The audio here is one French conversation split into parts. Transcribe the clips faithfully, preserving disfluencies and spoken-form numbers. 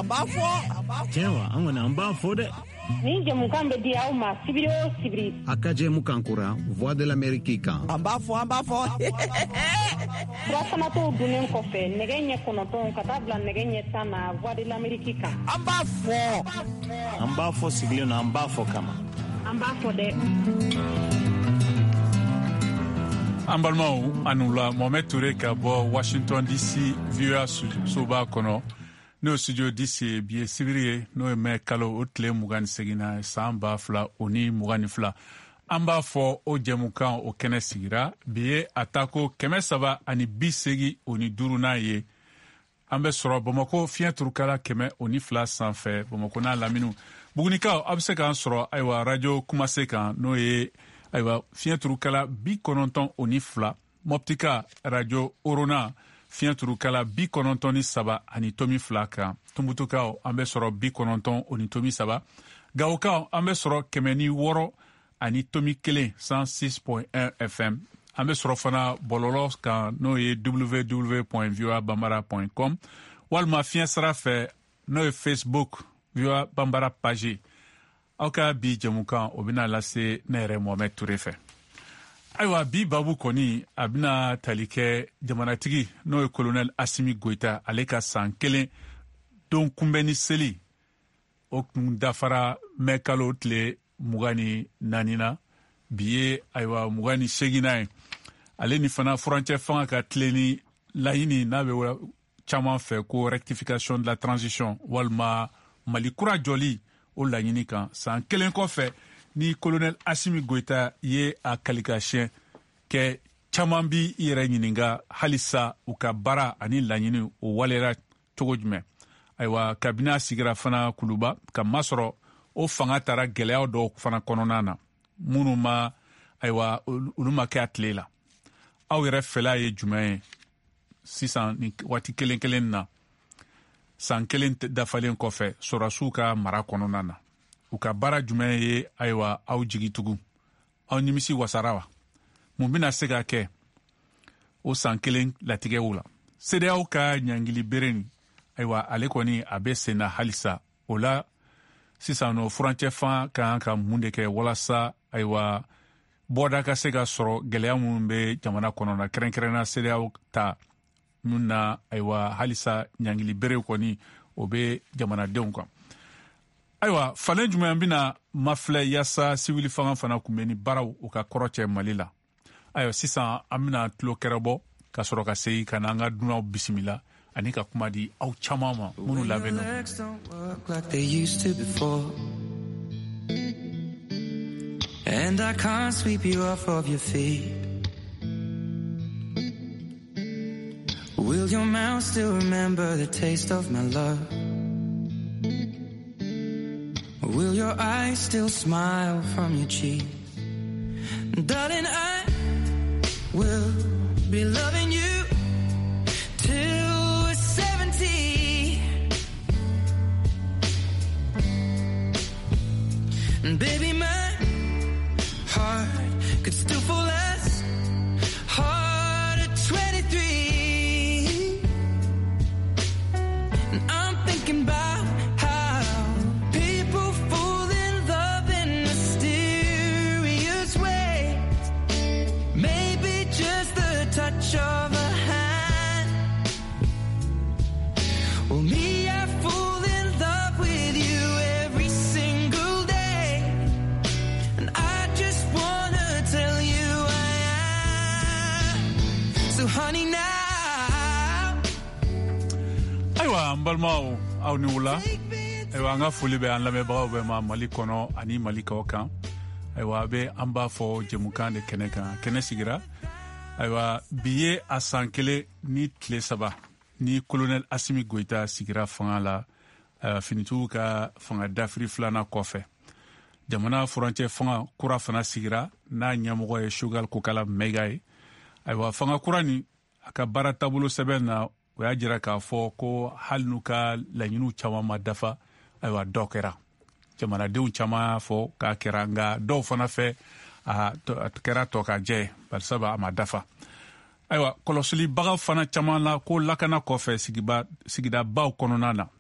b'a fɔ tiɲɛ wa an kɔni an b'a fɔ dɛ ni jamukan bɛ di aw ma sibiri o sibiri a ka jɛmukan kora Voix de l'Amérique kan an b'a fɔ an b'a fɔ furafanatɔw dunnen kɔfɛ nɛgɛ ɲɛ kɔnɔntɔn ka taa bila nɛgɛ ɲɛ tan na Voix de l'Amérique kan an b'a fɔ an b'a fɔ sigilen na an b'a fɔ kama an b'a fɔ dɛ an balimaw anu la Mohamed Touré ka bɔ Washington D C V O A soba kɔnɔ n'o studio D C bi ye sibiri ye n'o ye mɛ kalo o tile mugan ni seginna san ba fila o ni mugan ni fila an b'a fɔ o jɛmukan o kɛnɛ sigira bi ye a ta ko kɛmɛ saba ani bi segi o ni duurunan ye an bɛ sɔrɔ Bamakɔ fiɲɛ turukala kɛmɛ o ni fila sanfɛ Bamakɔ n'a lamini bugunikaw a bɛ se k'an sɔrɔ ayiwa radio kumase kan n'o ye ayiwa fiɲɛ turukala bi kɔnɔntɔn o ni fila Mɔptika radio Orona fiɲɛ turukala bi kɔnɔntɔn ni saba ani tomi fila kan Tumbutukaw an bɛ sɔrɔ bi kɔnɔntɔn o ni tomi saba Gawokaw an bɛ sɔrɔ kɛmɛ ni wɔɔrɔ ani tomi kelen cent six point un F M an bɛ sɔrɔ fana bɔlɔlɔ kan n'o ye w w w point voa bambara point com walima fiɲɛ sira fɛ n'o ye Facebook Voa Bambara page aw ka bi jɛmukan o bɛna lase ne yɛrɛ Mohamed Touré fɛ ayiwa bi babu kɔni a bɛna tali kɛ jamanatigi n'o ye colonel Asimi Goita ale ka san kelen don kunbɛnni seli o kun dafara mɛ kalo tile mugan ni naani na bi ye ayiwa mugan ni seginna ye ale ni fana furancɛ fanga ka tilenni laɲini n'a bɛ caman fɛ ko rectification de la transition walima Mali kura jɔli o laɲini kan san kelen kɔfɛ ni colonel Asimi Goita ye a kalikasiyɛn kɛ caman bi i yɛrɛ ɲininka halisa u ka baara ani laɲini o walera cogo jumɛn ayiwa kabini a sigira fana kuluba ka masɔrɔ o fanga taara gɛlɛyaw dɔw fana kɔnɔna na minnu ma ayiwa olu ma kɛ a tile la aw yɛrɛ fɛla ye jumɛn ye sisan ni waati kelen kelen na san kelen dafalen kɔfɛ sɔrɔsiw ka mara kɔnɔna na u ka baara jumɛn ye ayiwa aw jigi tugu aw nimisi wasara wa mun bɛna se ka kɛ o san kelen latigɛw la C D A O ka ɲangili bere ni ayiwa ale kɔni a bɛ sen na halisa o la sisan no furancɛ fan kan ka mun de kɛ walasa ayiwa bɔda ka se ka sɔrɔ gɛlɛya minnu bɛ jamana kɔnɔna kɛrɛnkɛrɛnna C D A O ta mun na ayiwa halisa ɲangili bere kɔni o bɛ jamanadenw kan ayiwa falen jumɛn bɛna mafilɛ yaasa siwili fanga fana kun bɛ ni baaraw u ka kɔrɔ cɛ Mali la ayiwa sisan an bɛna tulo kɛrɛbɔ ka sɔrɔ ka segin ka na an ka dunanw bisimila ani ka kuma di aw caman ma minnu labɛnnen And I can't sweep you off of your feet. Will your mouth still remember the taste of my love? Will your eyes still smile from your cheeks? Darling, I will be loving you till we're seventy. And baby, my heart could still fall as hard at twenty-three. And I'm thinking about how people fall in love in mysterious ways. Maybe just the touch of a hand. Well, me, I fall in love with you every single day. And I just wanna tell you I am. So honey, now. ayiwa an balimaw aw ni wula ayiwa an ka foli bɛ an lamɛnbagaw bɛɛ ma Mali kɔnɔ ani Mali kaw kan ayiwa a bɛ an b'a fɔ jɛmukan de kɛnɛ kan kɛnɛ sigira ayiwa bi ye a san kelen ni tile saba ni colonel Asimi Goita sigira fanga la finitigiw ka fanga dafiri filanan kɔfɛ jamana furancɛ fanga kura fana sigira n'a ɲɛmɔgɔ ye Choguel Kokala Mayiga ye ayiwa fanga kura ni a ka baara taabolo sɛbɛn na o y'a jira k'a fɔ ko hali n'u ka laɲiniw caman ma dafa ayiwa dɔw kɛra jamanadenw caman y'a fɔ k'a kɛra nka dɔw fana fɛ a kɛra tɔ ka jɛ barisaba a ma dafa ayiwa kɔlɔsilibaga fana caman la ko lakana kɔfɛ sigidabaw kɔnɔna na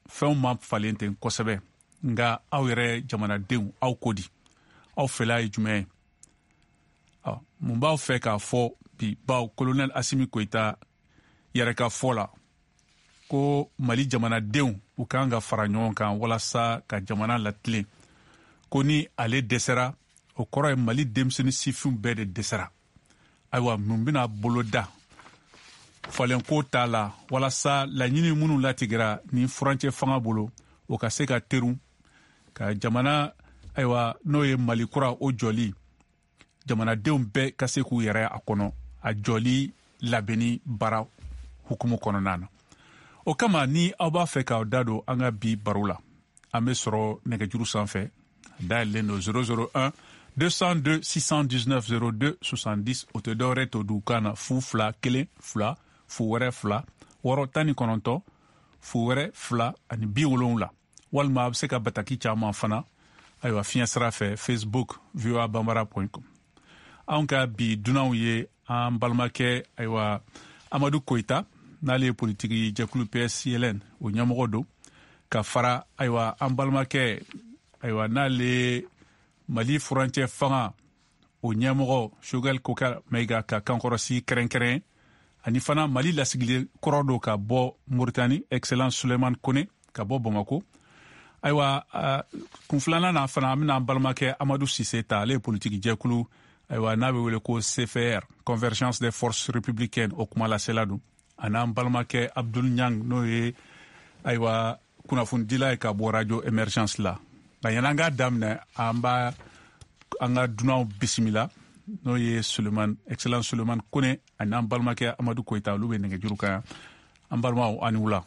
fɛnw ma falen ten kosɛbɛ nga aw yɛrɛ jamanadenw aw ko di aw fɛla ye jumɛn ye mun b'aw fɛ k'a fɔ bi baw colonel Assimi Goïta yɛrɛ ka fɔ la ko Mali jamanadenw u kan ka fara ɲɔgɔn kan walasa ka jamana latilen ko ni ale dɛsɛra o kɔrɔ ye Mali denmisɛnnin sifinw bɛɛ de dɛsɛra ayiwa mun bɛna bolo da falen ko t'a la walasa laɲini minnu latigɛra ni furancɛ fanga bolo o ka se ka teru ka jamana ayiwa n'o ye Mali kura o jɔli jamanadenw bɛɛ ka se k'u yɛrɛ a kɔnɔ a jɔli labɛnni baara hukumu kɔnɔna na o kama ni aw b'a fɛ k'aw da don an ka bi baro la an bɛ sɔrɔ nɛgɛjuru sanfɛ dayɛlɛlen don zéro zéro un deux cent deux six cent dix-neuf zéro deux soixante-dix o tɛ dɔwɛrɛ to dugukan na fu fila kelen fila fu wɛrɛ fila wɔɔrɔ tan ni kɔnɔntɔn fu wɛrɛ fila ani bi wolonwula walima a bɛ se ka bataki caman fana ayiwa fiɲɛ sira fɛ Facebook v o a banbara point com anw ka bi dunanw ye an balimakɛ ayiwa Amadu Koyita n'ale ye politiki jɛkulu P S C L N o ɲɛmɔgɔ don ka fara ayiwa an balimakɛ ayiwa n'ale Mali furancɛ fanga o ɲɛmɔgɔ Choguel Koka Mayiga ka kankɔrɔsi kɛrɛnkɛrɛn ani fana Mali lasigili kɔrɔ do ka bɔ Mauritanie Excellence Suleiman Kone ka bɔ Bamako ayiwa uh, kun filanan na fana an bɛna an balimakɛ Amadu Sise ta ale ye politiki jɛkulu ayiwa n'a bɛ wele ko C F R Convergence des Forces Républicaines o kuma lasela don a n'an balimakɛ Abdul Nyang n'o ye ayiwa kunnafonidila ye ka bɔ radio Emergence la nka yan'an k'a daminɛ an b'a an ka dunanw bisimila n'o ye Suleiman Excellence Suleiman Kone ani an balimakɛ Amadu Koyita olu bɛ nɛgɛjuru kan an balimaw ani wula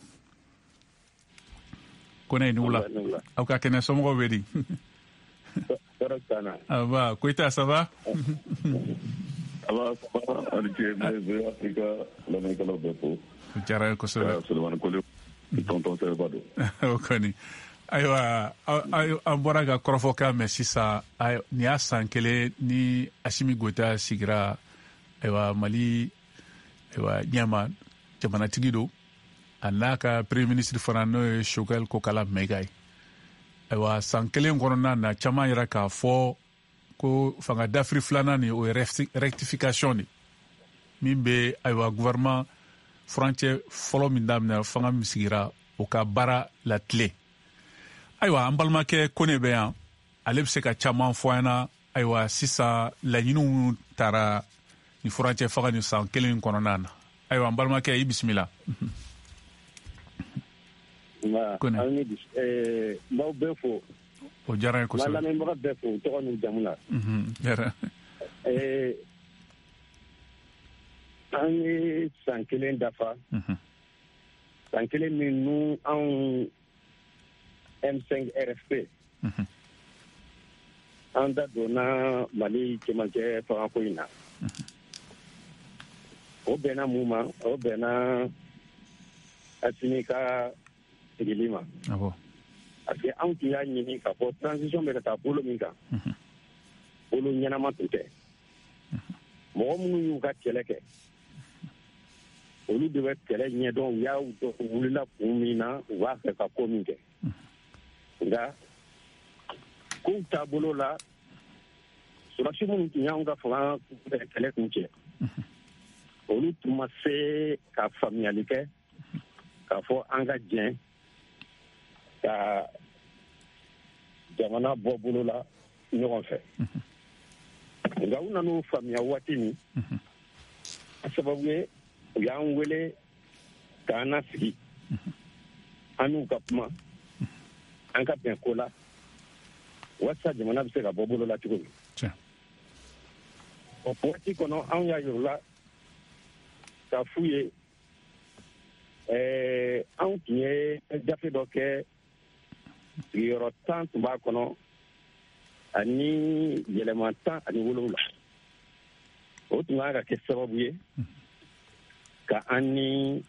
Kone ni wula aw ka kɛnɛ somɔgɔw bɛ di Aba, Koyita, ça va? Aba, ça va? Alike, mais Afrika, la mekala bepo. Jara kosɛbɛ. Suleiman Kone, tonton Sebado. O kɔni. Ayiwa, an bɔra ka kɔrɔfɔkan mɛn sisan, nin y'a san kelen ni Assimi Goïta sigira ayiwa Mali ayiwa ɲɛma jamanatigi don a n'a ka premier ministre fana n'o ye Choguel Kokala Mayiga ye. Ayiwa san kelen kɔnɔna na caman yɛrɛ k'a fɔ ko fanga dafiri filanan ni o ye rectification de min bɛ ayiwa gouvernement furancɛ fɔlɔ min daminɛ fanga min sigira o ka baara latile ayiwa an balimakɛ Kone bɛ yan ale bɛ se ka caman fɔ an na ayiwa sisan laɲiniw taara ni furancɛ fanga ni san kelen kɔnɔna na ayiwa an balimakɛ i bisimila. Kone an eh m'aw bɛɛ fo o diyara n ye kosɛbɛ n lamɛnbaga bɛɛ fo tɔgɔ ni jamu la diyara eh an ye san kelen dafa san kelen min nu anw M cinq R F P an da donna Mali cɛmancɛ fangako in na o bɛnna mun ma o bɛnna Assimi ka sigili ma parce que anw tun y'a ɲini k'a fɔ transition bɛ ka taa bolo min kan bolo ɲɛnama tun tɛ mɔgɔ minnu y'u ka kɛlɛ kɛ olu de bɛ kɛlɛ ɲɛdɔn u y'a wulila kun min na u b'a fɛ ka ko min kɛ nka kow taabolo la sɔrɔsi minnu tun y'anw ka fanga kɛlɛ kun cɛ olu tun ma se ka faamuyali kɛ k'a fɔ an ka jɛn ka jamana bɔ bolo la ɲɔgɔn fɛ nka u nan'u faamuya waati min a sababu ye u y'an wele k'an nasigi an n'u ka kuma an ka bɛn ko la walasa jamana bɛ se ka bɔ bolo la cogo min o waati kɔnɔ anw y'a yir'u la k'a f'u ye anw tun ye gafe dɔ kɛ sigiyɔrɔ tan tun b'a kɔnɔ ani yɛlɛma tan ani wolonwula o tun kan ka kɛ sababu ye ka an ni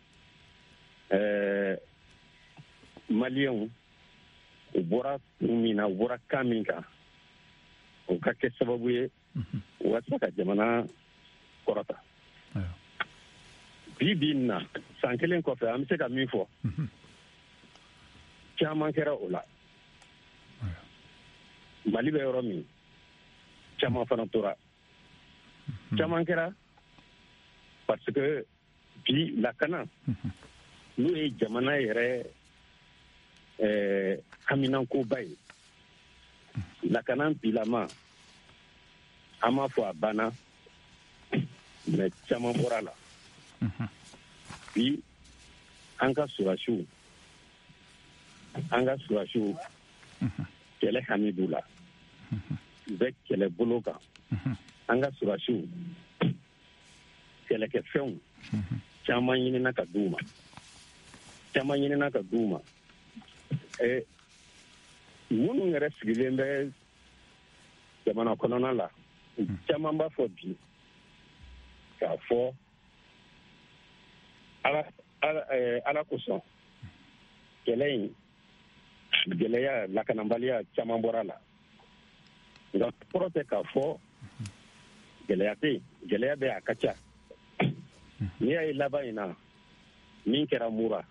maliyɛnw u bɔra kun min na u bɔra kan min kan o ka kɛ sababu ye walasa ka jamana kɔrɔta bi bi na san kelen kɔfɛ an bɛ se ka min fɔ caman kɛra o la Mali bɛ yɔrɔ min caman fana tora caman kɛra parce que bi lakana n'o ye jamana yɛrɛ ɛɛ haminankoba ye lakana bilama an m'a fɔ a banna mais caman bɔra la bi an ka surasiw an ka surasiw kɛlɛ hami b'u la u bɛ kɛlɛ bolo kan an ka surasiw kɛlɛkɛfɛnw caman ɲinina ka d'u ma caman ɲinina ka d'u ma ɛ minnu yɛrɛ sigilen bɛ jamana kɔnɔna la caman b'a fɔ bi k'a fɔ ala ala ɛɛ ala kosɔn kɛlɛ in gɛlɛya lakanabaliya caman bɔra la nka kɔrɔ tɛ k'a fɔ gɛlɛya tɛ yen gɛlɛya bɛ a ka ca n'i y'a ye laban in na min kɛra mura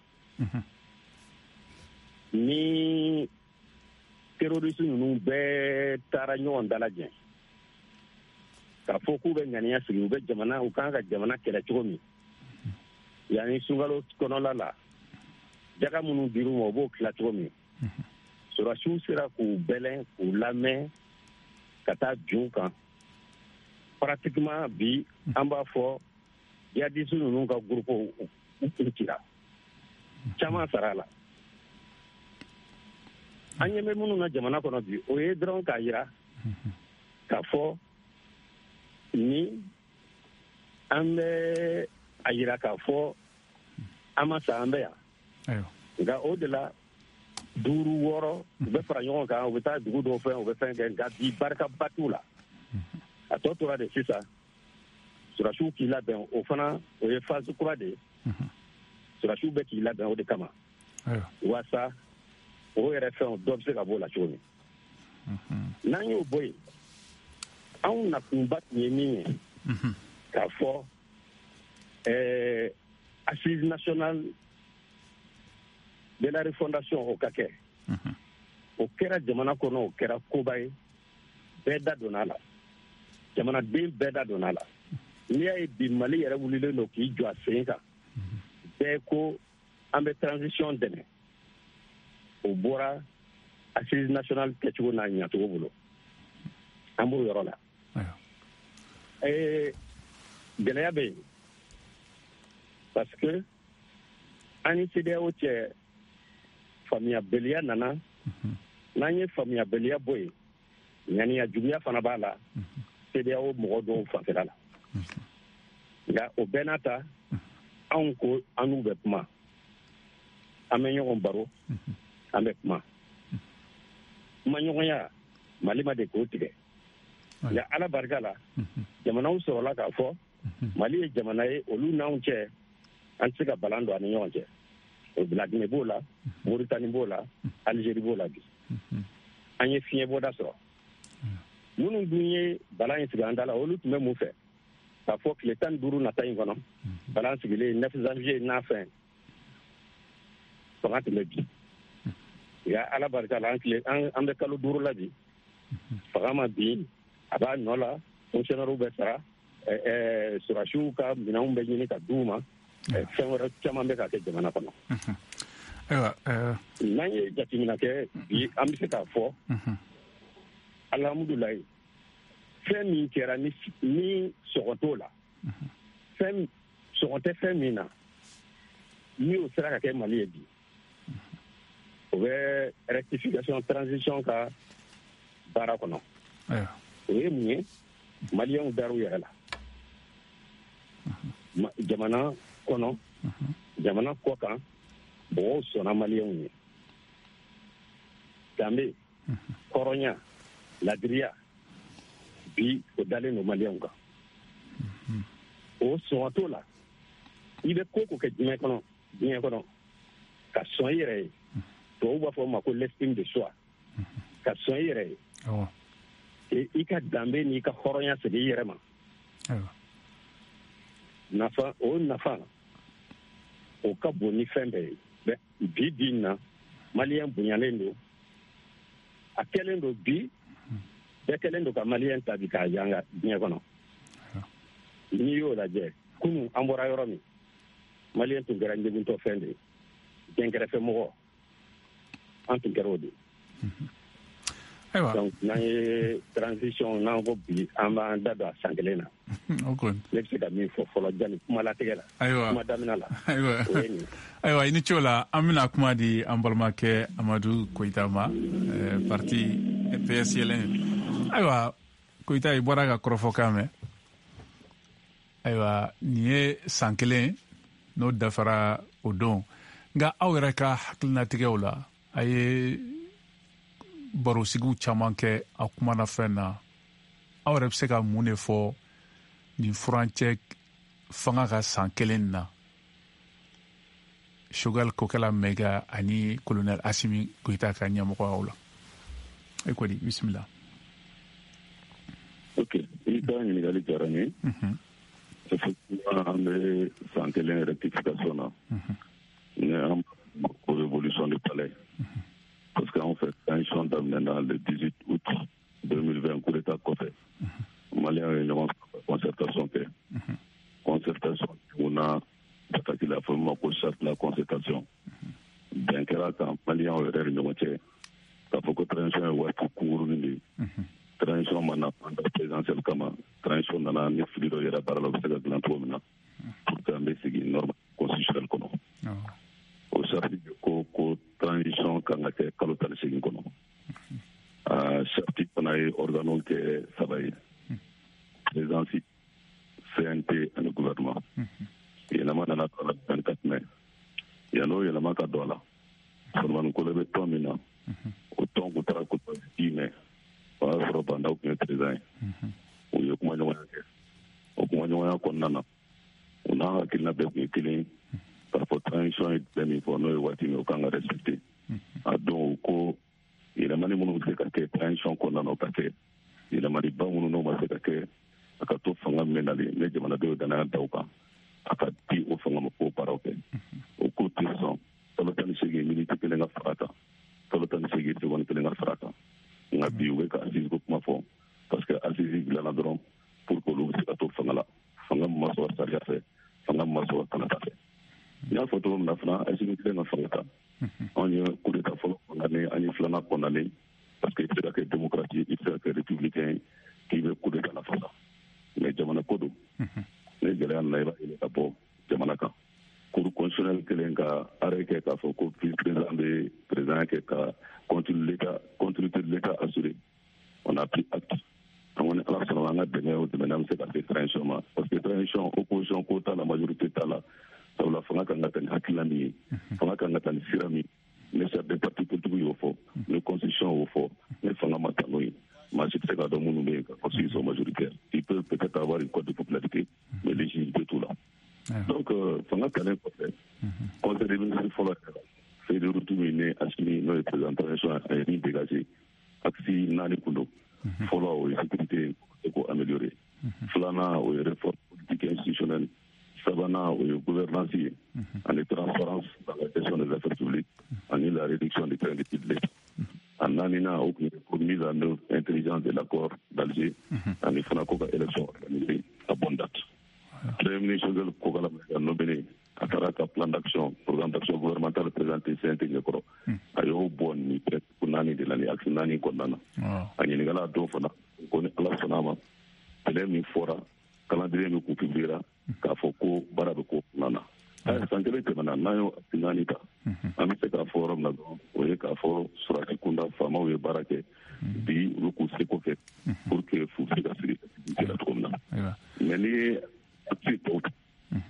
ni terorisi ninnu bɛɛ taara ɲɔgɔn dalajɛ k'a fɔ k'u bɛ ŋaniya sigi u bɛ jamana u kan ka jamana kɛlɛ cogo min yanni sunkalo kɔnɔla la jaga minnu dir'u ma u b'o tila cogo min surasiw sera k'u bɛlɛn k'u lamɛn ka taa jun kan pratiquement bi an b'a fɔ jihadisi ninnu ka groupe u cira caman sara la an ɲɛ bɛ minnu na jamana kɔnɔ bi o ye dɔrɔn k'a jira k'a fɔ ni an bɛ a jira k'a fɔ an ma sa an bɛ yan nka o de la duuru wɔɔrɔ u bɛ fara ɲɔgɔn kan u bɛ taa dugu dɔw fɛ u bɛ fɛn kɛ nka bi barikaba t'u la a tɔ tora de sisan surasiw k'i labɛn o fana o ye phase kura de ye surasiw bɛ k'i labɛn o de kama walasa o yɛrɛ fɛnw dɔ bɛ se ka bɔ o la cogo min n'an y'o bɔ yen anw nakunba tun ye min ye k'a fɔ ɛɛ assise nationale de la refondation o ka kɛ o kɛra jamana kɔnɔ o kɛra koba ye bɛɛ da donna a la jamanaden bɛɛ da donna a la n'i y'a ye bi Mali yɛrɛ wulilen don k'i jɔ a sen kan bɛɛ ko an bɛ transition dɛmɛ o bɔra assise nationale kɛcogo n'a ɲacogo bolo an b'o yɔrɔ la ɛɛ gɛlɛya bɛ yen parce que an ni C D A O cɛ faamuyabaliya nana n'an ye faamuyabaliya bɔ yen ŋaniya juguya fana b'a la C D A O mɔgɔ dɔw fanfɛla la nka o bɛɛ n'a ta anw ko an n'u bɛ kuma an bɛ ɲɔgɔn baro an bɛ kuma kumaɲɔgɔnya Mali ma de k'o tigɛ nka Ala barika la jamanaw sɔrɔla k'a fɔ Mali ye jamana ye olu n'anw cɛ an tɛ se ka balan don an ni ɲɔgɔn cɛ Laginɛ b'o la Moritani b'o la Aligérie b'o la bi an ye fiɲɛ bɔda sɔrɔ minnu dun ye balan in sigi an da la olu tun bɛ mun fɛ k'a fɔ tile tan ni duuru nata in kɔnɔ balan sigilen neuf janvier n'a fɛn fanga tun bɛ bi nka Ala barika la an bɛ kalo duuru la bi fanga ma bin a b'a nɔ la fonctionnaires bɛ sara surasiw ka minɛnw bɛ ɲini ka d'u ma fɛn wɛrɛ caman bɛ ka kɛ jamana kɔnɔ n'an ye jateminɛ kɛ bi an bɛ se k'a fɔ alhamdulilayi fɛn min kɛra ni sɔgɔ t'o la fɛn sɔgɔ tɛ fɛn min na ni o sera ka kɛ Mali ye bi o bɛ rectification transition ka baara kɔnɔ o ye mun ye maliyɛnw dar'u yɛrɛ la jamana kɔnɔ jamana kɔ kan mɔgɔw sɔnna maliyɛnw ye danbe hɔrɔnya ladiriya bi o dalen don maliyɛnw kan o sɔn t'o la i bɛ ko ko kɛ diɲɛ kɔnɔ diɲɛ kɔnɔ ka sɔn i yɛrɛ ye tubabu b'a fɔ o ma ko l'estime de soi ka sɔn i yɛrɛ ye i ka danbe n'i ka hɔrɔnya segin i yɛrɛ ma nafa o nafa o ka bon ni fɛn bɛɛ ye bi bi in na malien bonyalen do a kelen do bi bɛɛ kelen do ka malien ta bi k'a yanga diɲɛ kɔnɔ n'i y'o lajɛ kunu an bɔra yɔrɔ min malien tun kɛra ɲɛguntɔ fɛn de ye dɛnkɛrɛfɛ mɔgɔ an tun kɛra o de donc n'an ye transition n'an ko bi an b'an da don a san kelen na ne bɛ se ka min fɔ fɔlɔ janni kuma latigɛ la kuma daminɛ la ayiwa i ni ce o la an bɛna kuma di an balimakɛ Amadu Koyita ma parti P S L N ayiwa Koyita i bɔra ka kɔrɔfɔkan mɛn ayiwa nin ye san kelen n'o dafara o don nka aw yɛrɛ ka hakilinatigɛw la a ye barosigiw caman kɛ a kumana fɛn na aw yɛrɛ bɛ se ka mun de fɔ nin furancɛ fanga ka san kelen na Choguel Kokela Mega ani colonel Assimi Goïta ka ɲɛmɔgɔyaw la e kɔni bisimila. Ok, i ka ɲininkali diyara n ye. Effectivement an bɛ san kelen rectification na ni an ko révolution du palais parce qu'en fait transition daminɛna le dix-huit août deux mille vingt coup d'état kɔfɛ Maliens ye ɲɔgɔn concertation kɛ concertation mun pataki la fɔ ma ko charte la concertation bɛn kɛra kan Maliens yɛrɛ ni ɲɔgɔn cɛ k'a fɔ ko transition ye waati kunkurunin de ye transition ma na mandat présidentiel kama transition nana ni fili dɔ yɛrɛ baara la u bɛ se ka dilan cogo min na pour que an bɛ sigi norme constitutionnelle kɔnɔ o charte ko ko transition kan ka kɛ kalo tan ni seegin kɔnɔ charte fana ye organew kɛ saba ye présidence C N T ani gouvernement yɛlɛma nana ka la vingt-quatre mai yan'o yɛlɛma ka don a la Solomani Kolo bɛ tɔn min na o tɔn kun taara ko dix mai o y'a sɔrɔ Bandaw tun ye président ye u ye kumaɲɔgɔnya kɛ o kumaɲɔgɔnya kɔnɔna na u n'a hakilina bɛɛ tun ye kelen ye k'a fɔ transition ye bɛɛ min fɔ n'o ye waati min o kan ka respecter a don ko yɛlɛmani minnu bɛ se ka kɛ transition kɔnɔna na o ka kɛ yɛlɛmaniba minnu n'o ma se ka kɛ a ka to fanga min nalen ne jamanadenw danaya da o kan a ka di o fanga ma k'o baaraw kɛ o ko tɛ sɔn kalo tan ni seegin miniti kelen ka fara kan kalo tan ni seegin seconde kelen ka fara kan nka bi u bɛ ka assise ko kuma fɔ parce que assise dilanna dɔrɔn pour que olu bɛ se ka to fanga la fanga min ma sɔrɔ sariya fɛ fanga min ma sɔrɔ kalata fɛ n y'a fɔ cogo min na fana assise kelen ka fanga ta anw ye coup d'état fɔlɔ condamné an ye filanan condamné parce que i tɛ se ka kɛ démocratie i tɛ se ka kɛ républicain ye k'i bɛ coup d'état nafa sa mais jamana ko don ne gɛlɛya nana i b'a yɛlɛ ka bɔ jamana kan cour constitutionnelle kelen ka arrêt kɛ k'a fɔ ko vice président bɛ président kɛ ka continuité de l'état assuré on a pris acte an kɔni ala sɔnna an ka dɛmɛ o dɛmɛ n'an bɛ se ka se transition ma parce que transition opposition ko t'a la majorité t'a la sabula fanga kan ka taa ni hakilina min ye fanga kan ka taa ni sira min ne chef de parti politique y'o fɔ ne constitution y'o fɔ ne fanga ma taa n'o ye maa si tɛ se k'a dɔn minnu bɛ yen ka constitution majoritaire il peut peut-être avoir une cote de popularité mais légitimité t'o la donc fanga talen kɔfɛ conseil des ministres fɔlɔ yɛrɛ feuille de route min ne Assimi n'o ye président transition a ye min dégagé axe naani kun don fɔlɔ o ye sécurité ko améliorer filanan o ye réforme politique institutionnelle sabanan o ye gouvernance ye ani transparence dans la gestion des affaires publiques ani la réduction des crédits de l'État a naaninan o tun ye pour mise en œuvre intelligente de l'accord d'Alger ani fana ko ka élection organisée à bonne date premier ministre Choguel Kokela Mega nommé a taara ka plan d'action programme d'action gouvernemental présenté C N T ɲɛkɔrɔ a y'o bɔ ni principe naani de la ni axe naani kɔnɔna na a ɲininkala a don fana ko ni ala sɔnna a ma kɛlɛ min fɔra calendrier min kun publiera k'a fɔ ko baara bɛ k'o kɔnɔna na a san kelen tɛmɛna n'an y'o axe naani ta an bɛ se k'a fɔ yɔrɔ min na dɔrɔn o ye k'a fɔ Surasi Kunda faamaw ye baara kɛ bi olu k'u seko kɛ pour que fu bɛ se ka sigi la cogo min na mais ni ye axe tɔw ta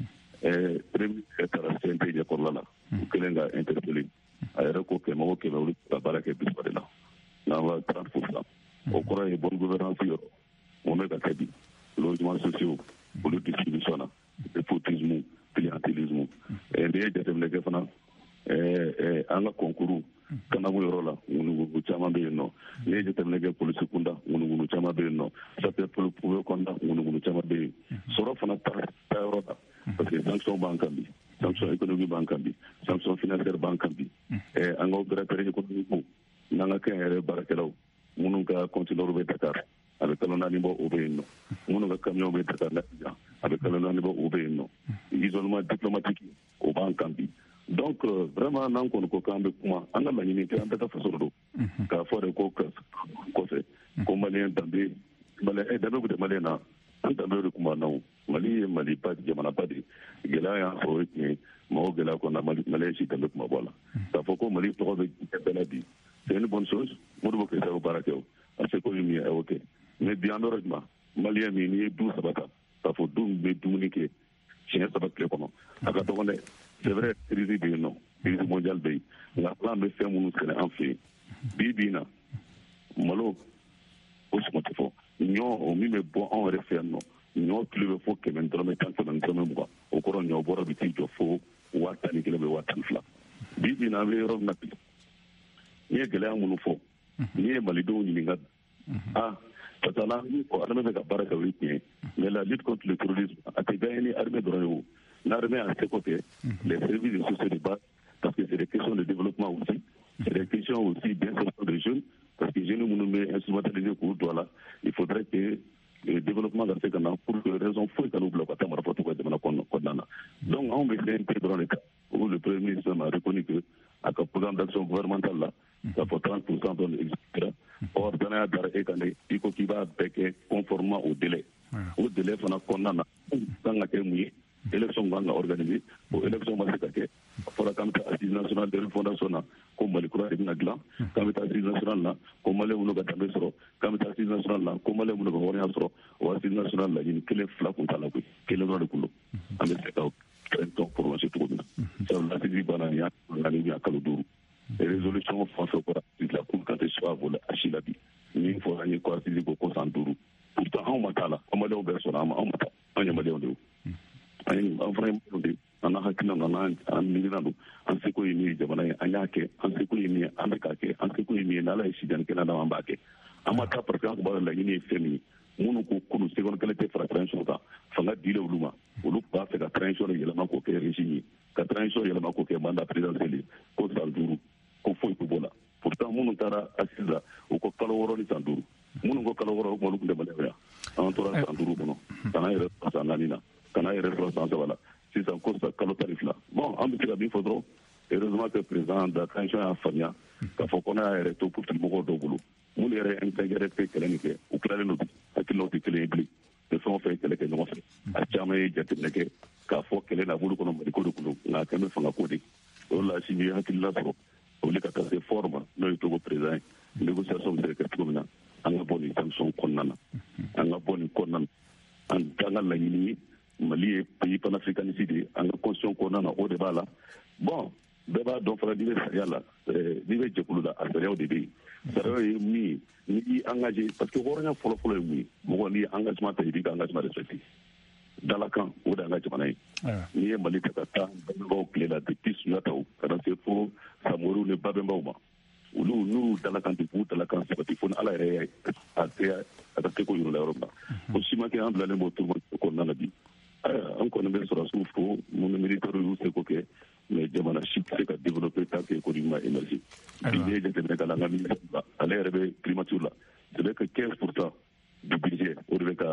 premier taara C N T ɲɛkɔrɔla la u kɛlen ka interpeller a yɛrɛ ko kɛmɛ o kɛmɛ olu ka baara kɛ bisaba de la n'an b'a trente pour cent o kɔrɔ ye bonne gouvernance yɔrɔ mun bɛ ka kɛ bi logements sociaux olu distribution na népotisme clientélisme n'i ye jateminɛ kɛ fana an ka concours kanabu yɔrɔ la ŋunuŋunu caman bɛ yen nɔ n'i ye jateminɛ kɛ polisi kunda ŋunuŋunu caman bɛ yen nɔ sapeur pompier kunda ŋunuŋunu caman bɛ yen sɔrɔ fana ta yɔrɔ la parce que sanction b'an kan bi sanction économique b'an kan bi sanction financière b'an kan bi an ka opérateur économique n'an ka kɛnyɛrɛ baarakɛlaw minnu ka conteneur bɛ Dakar a bɛ kalo naani bɔ o bɛ yen nɔ minnu ka camion bɛ Dakar n'a a bɛ kalo naani bɔ o bɛ yen nɔ isolement diplomatique o b'an kan bi donc vraiment n'an kɔni ko k'an bɛ kuma an ka laɲini tɛ an bɛɛ ka faso don k'a fɔ de ko kɔfɛ ko maliyɛn danbe maliyɛn danbe bɛ de maliyɛn na an danbe de kuma na Mali ye Mali ba jamana ba de gɛlɛya y'an sɔrɔ o ye tiɲɛ mɔgɔ gɛlɛya kɔnɔna maliyɛn si danbe kuma bɔ a la k'a fɔ ko Mali tɔgɔ bɛ bɛɛ la bi c'est une bonne chose Modibo Keïta y'o baara kɛ o a se ko min ye a y'o kɛ mais bi an bɛ yɔrɔ jumɛn maliyɛn min n'i ye du saba ta k'a fɔ du min bɛ dumuni kɛ siɲɛ saba tile kɔnɔ a ka dɔgɔn dɛ c'est vrai crise bɛ yen nɔ crise mondiale bɛ yen nka ala bɛ fɛn minnu sɛnɛ an fɛ yen bi bi in na malo o sɔngɔ tɛ fɔ ɲɔ o min bɛ bɔ anw yɛrɛ fɛ yan nɔ ɲɔ kilo bɛ fɔ kɛmɛ dɔrɔmɛ tan kɛmɛ dɔrɔmɛ mugan o kɔrɔ ɲɔ bɔrɔ bɛ t'i jɔ fo waa tan ni kelen bɛ waa tan ni fila bi bi in na an bɛ yɔrɔ min na bi n'i ye gɛlɛya minnu fɔ n'i ye malidenw ɲininka ah parce que ala ni ko armée bɛ ka baara kɛ o ye tiɲɛ mais la lutte contre le terrorisme a tɛ gagné ni armée dɔrɔn ye o l'armée a ses côtés les services sociaux de base parce que c'est des questions de développement aussi c'est des questions aussi d'insertion des jeunes parce que jeunes minnu bɛ instrumentaliser k'u don a la il faudrait que le développement ka se ka na pour que raison foyi kana u bila ka taa marifatu ka jamana kɔnɔna na donc anw bɛ C N T dɔrɔn de kan où le premier ministre a reconnu que a ka programme d'action gouvernementale la ça fait trente pour cent dɔrɔn existera or danaya dara e kan de i ko k'i b'a bɛɛ kɛ conformément au délai o délai fana kɔnɔna na kan ka kɛ mun ye élection kan ka organiser o élection ma se ka kɛ a fɔra k'an bɛ taa assise nationale de refondation na ko Mali kura de bɛna dilan k'an bɛ taa assise nationale la ko maliyɛn minnu ka danbe sɔrɔ k'an bɛ taa assise nationale la ko maliyɛn minnu ka hɔrɔnya sɔrɔ o assise nationale laɲini kelen fila kun t'a la koyi kelen dɔrɔn de kun don an bɛ se ka fɛn tɔn prolongé cogo min na sabula assise banna nin y'a naani bɛ kalo duuru résolution fɛn fɛn fɔra assise la k'u kan tɛ soit voler a si la bi min fɔra an ye ko assise ko ko san duuru pourtant anw ma t'a la an maliyɛnw bɛɛ sɔnna an ma anw ma taa an ye maliyɛnw de ye an ye an fana ye maliyɛnw de ye an n'a hakilina na an miirina don an seko ye min ye jamana ye an y'a kɛ an seko ye min ye an bɛ k'a kɛ an seko ye min ye n'ala ye sidani kɛnɛ d'an ma an b'a kɛ an ma taa parce que an tun b'a laɲini ye fɛn min ye minnu ko kunu seconde kelen tɛ fara transition kan fanga dile olu ma olu b'a fɛ ka transition yɛlɛma k'o kɛ régime ye ka transition yɛlɛma k'o kɛ mandat présidentiel ye ko san duuru ko foyi tɛ bɔ la pourtant minnu taara assise la u ko kalo wɔɔrɔ ni san duuru minnu ko kalo wɔɔrɔ o kuma olu tun tɛ maliyɛnw yan an tora san duuru kɔnɔ ka n'an yɛrɛ sɔrɔ san naani na ka n'an yɛrɛ sɔrɔ san saba la sisan ko sa kalo tan ni fila bon an bɛ se ka min fɔ dɔrɔn heureusement que président da transition y'a faamuya k'a fɔ ko n'a y'a yɛrɛ to politique mɔgɔw dɔw bolo minnu yɛrɛ intégré tɛ kɛlɛ nin kɛ u tilalen don bi hakilinaw tɛ kelen ye bilen ni fɛn o fɛn ye kɛlɛ kɛ ɲɔgɔn fɛ a caman ye jateminɛ kɛ k'a fɔ kɛlɛ na bolo kɔnɔ Mali ko de kun don nka a kɛ bɛ fanga ko de o la si ye hakilina sɔrɔ o le ka taa se fort ma n'o ye Togo président ye négociation bɛ se ka kɛ cogo min na an ka bɔ nin sanction kɔnɔna na an ka bɔ nin kɔnɔna na an ka laɲini ye Mali ye pays panafricaniste de ye an ka constitution kɔnɔna na o de b'a la bon bɛɛ b'a dɔn fana n'i bɛ sariya la n'i bɛ jɛkulu la a sariyaw de bɛ yen sariya ye min ye n'i y'i engagé parce que hɔrɔnya fɔlɔfɔlɔ ye mun ye mɔgɔ n'i ye engagement ta i b'i ka engagement respecté dalakan o de y'an ka jamana ye n'i ye Mali ta ka taa bangebaaw tile la depuis Sunjataw ka na se fo Samoriw ni Babɛnbaw ma olu n'u dalakan tɛ k'u dalakan sabati fo ni ala yɛrɛ ye a tɛ a ka se ko yir'u la yɔrɔ min na o si ma kɛ an bilalen b'o tourment kɔnɔna na bi an kɔni bɛ sɔrɔsiw fo minnu militaires y'u seko kɛ mais jamana si tɛ se ka développer tant que économie ma émerger bi n'i ye jateminɛ k'a la an ka ministère la ale yɛrɛ bɛ primature la c'est vrai que quinze pour cent du budget o de bɛ ka